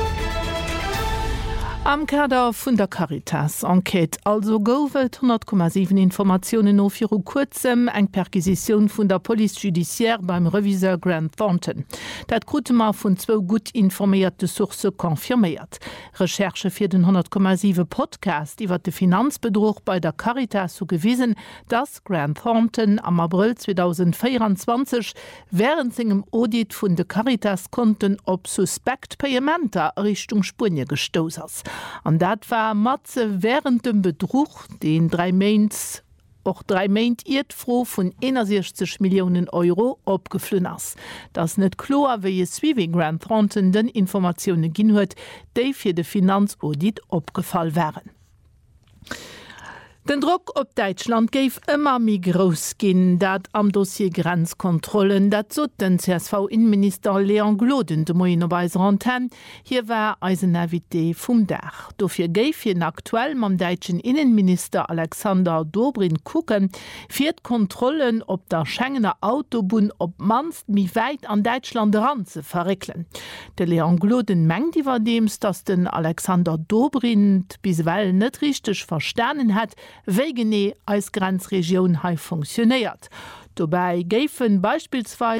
Speaker 4: Am Kader vun der Caritas Enquete also goufet 100,7 Informationen no fir kurzem eng Perquisition vun der Police Judiciaire beim Reviseur Grant Thornton. Dat Grutemar vun 2 gut informierte Source konfirmiert. Recherche fir den 100,7 Podcast iwwer de Finanzbedroch bei der Caritas zugewiesen, dass Grant Thornton am April 2024 während engem Audit vun de Caritas Konten op suspekt Payementer Richtung Spurnie gestos ass. An dat war Matze während dem Betrug den 3 Mainz Erdfro vun 61 Millionen Euro opgeflünn ass. Das net klo wie Sweeping Grant Thornton den Informationen ginn huet, déi fir de Finanzaudit opgefallen wären. Den Druck op Deutschland geif immer mi groß gin, dat am Dossier Grenzkontrollen, dat so den CSV-Innenminister Leon Gloden de Moin op Antenne, hier war eisen Invité vum Dach. Dofir geif hin aktuell mam deutschen Innenminister Alexander Dobrin kucken, fir Kontrollen op der Schengener Autobahn op manst mi weit an Deutschland ran ze verreklen. De Leon Gloden mengt iwwer dems, dass den Alexander Dobrin biswell net richtig verstanden hat, wegene als Grenzregion ha funktioniert. Dabei géfen beispielsweise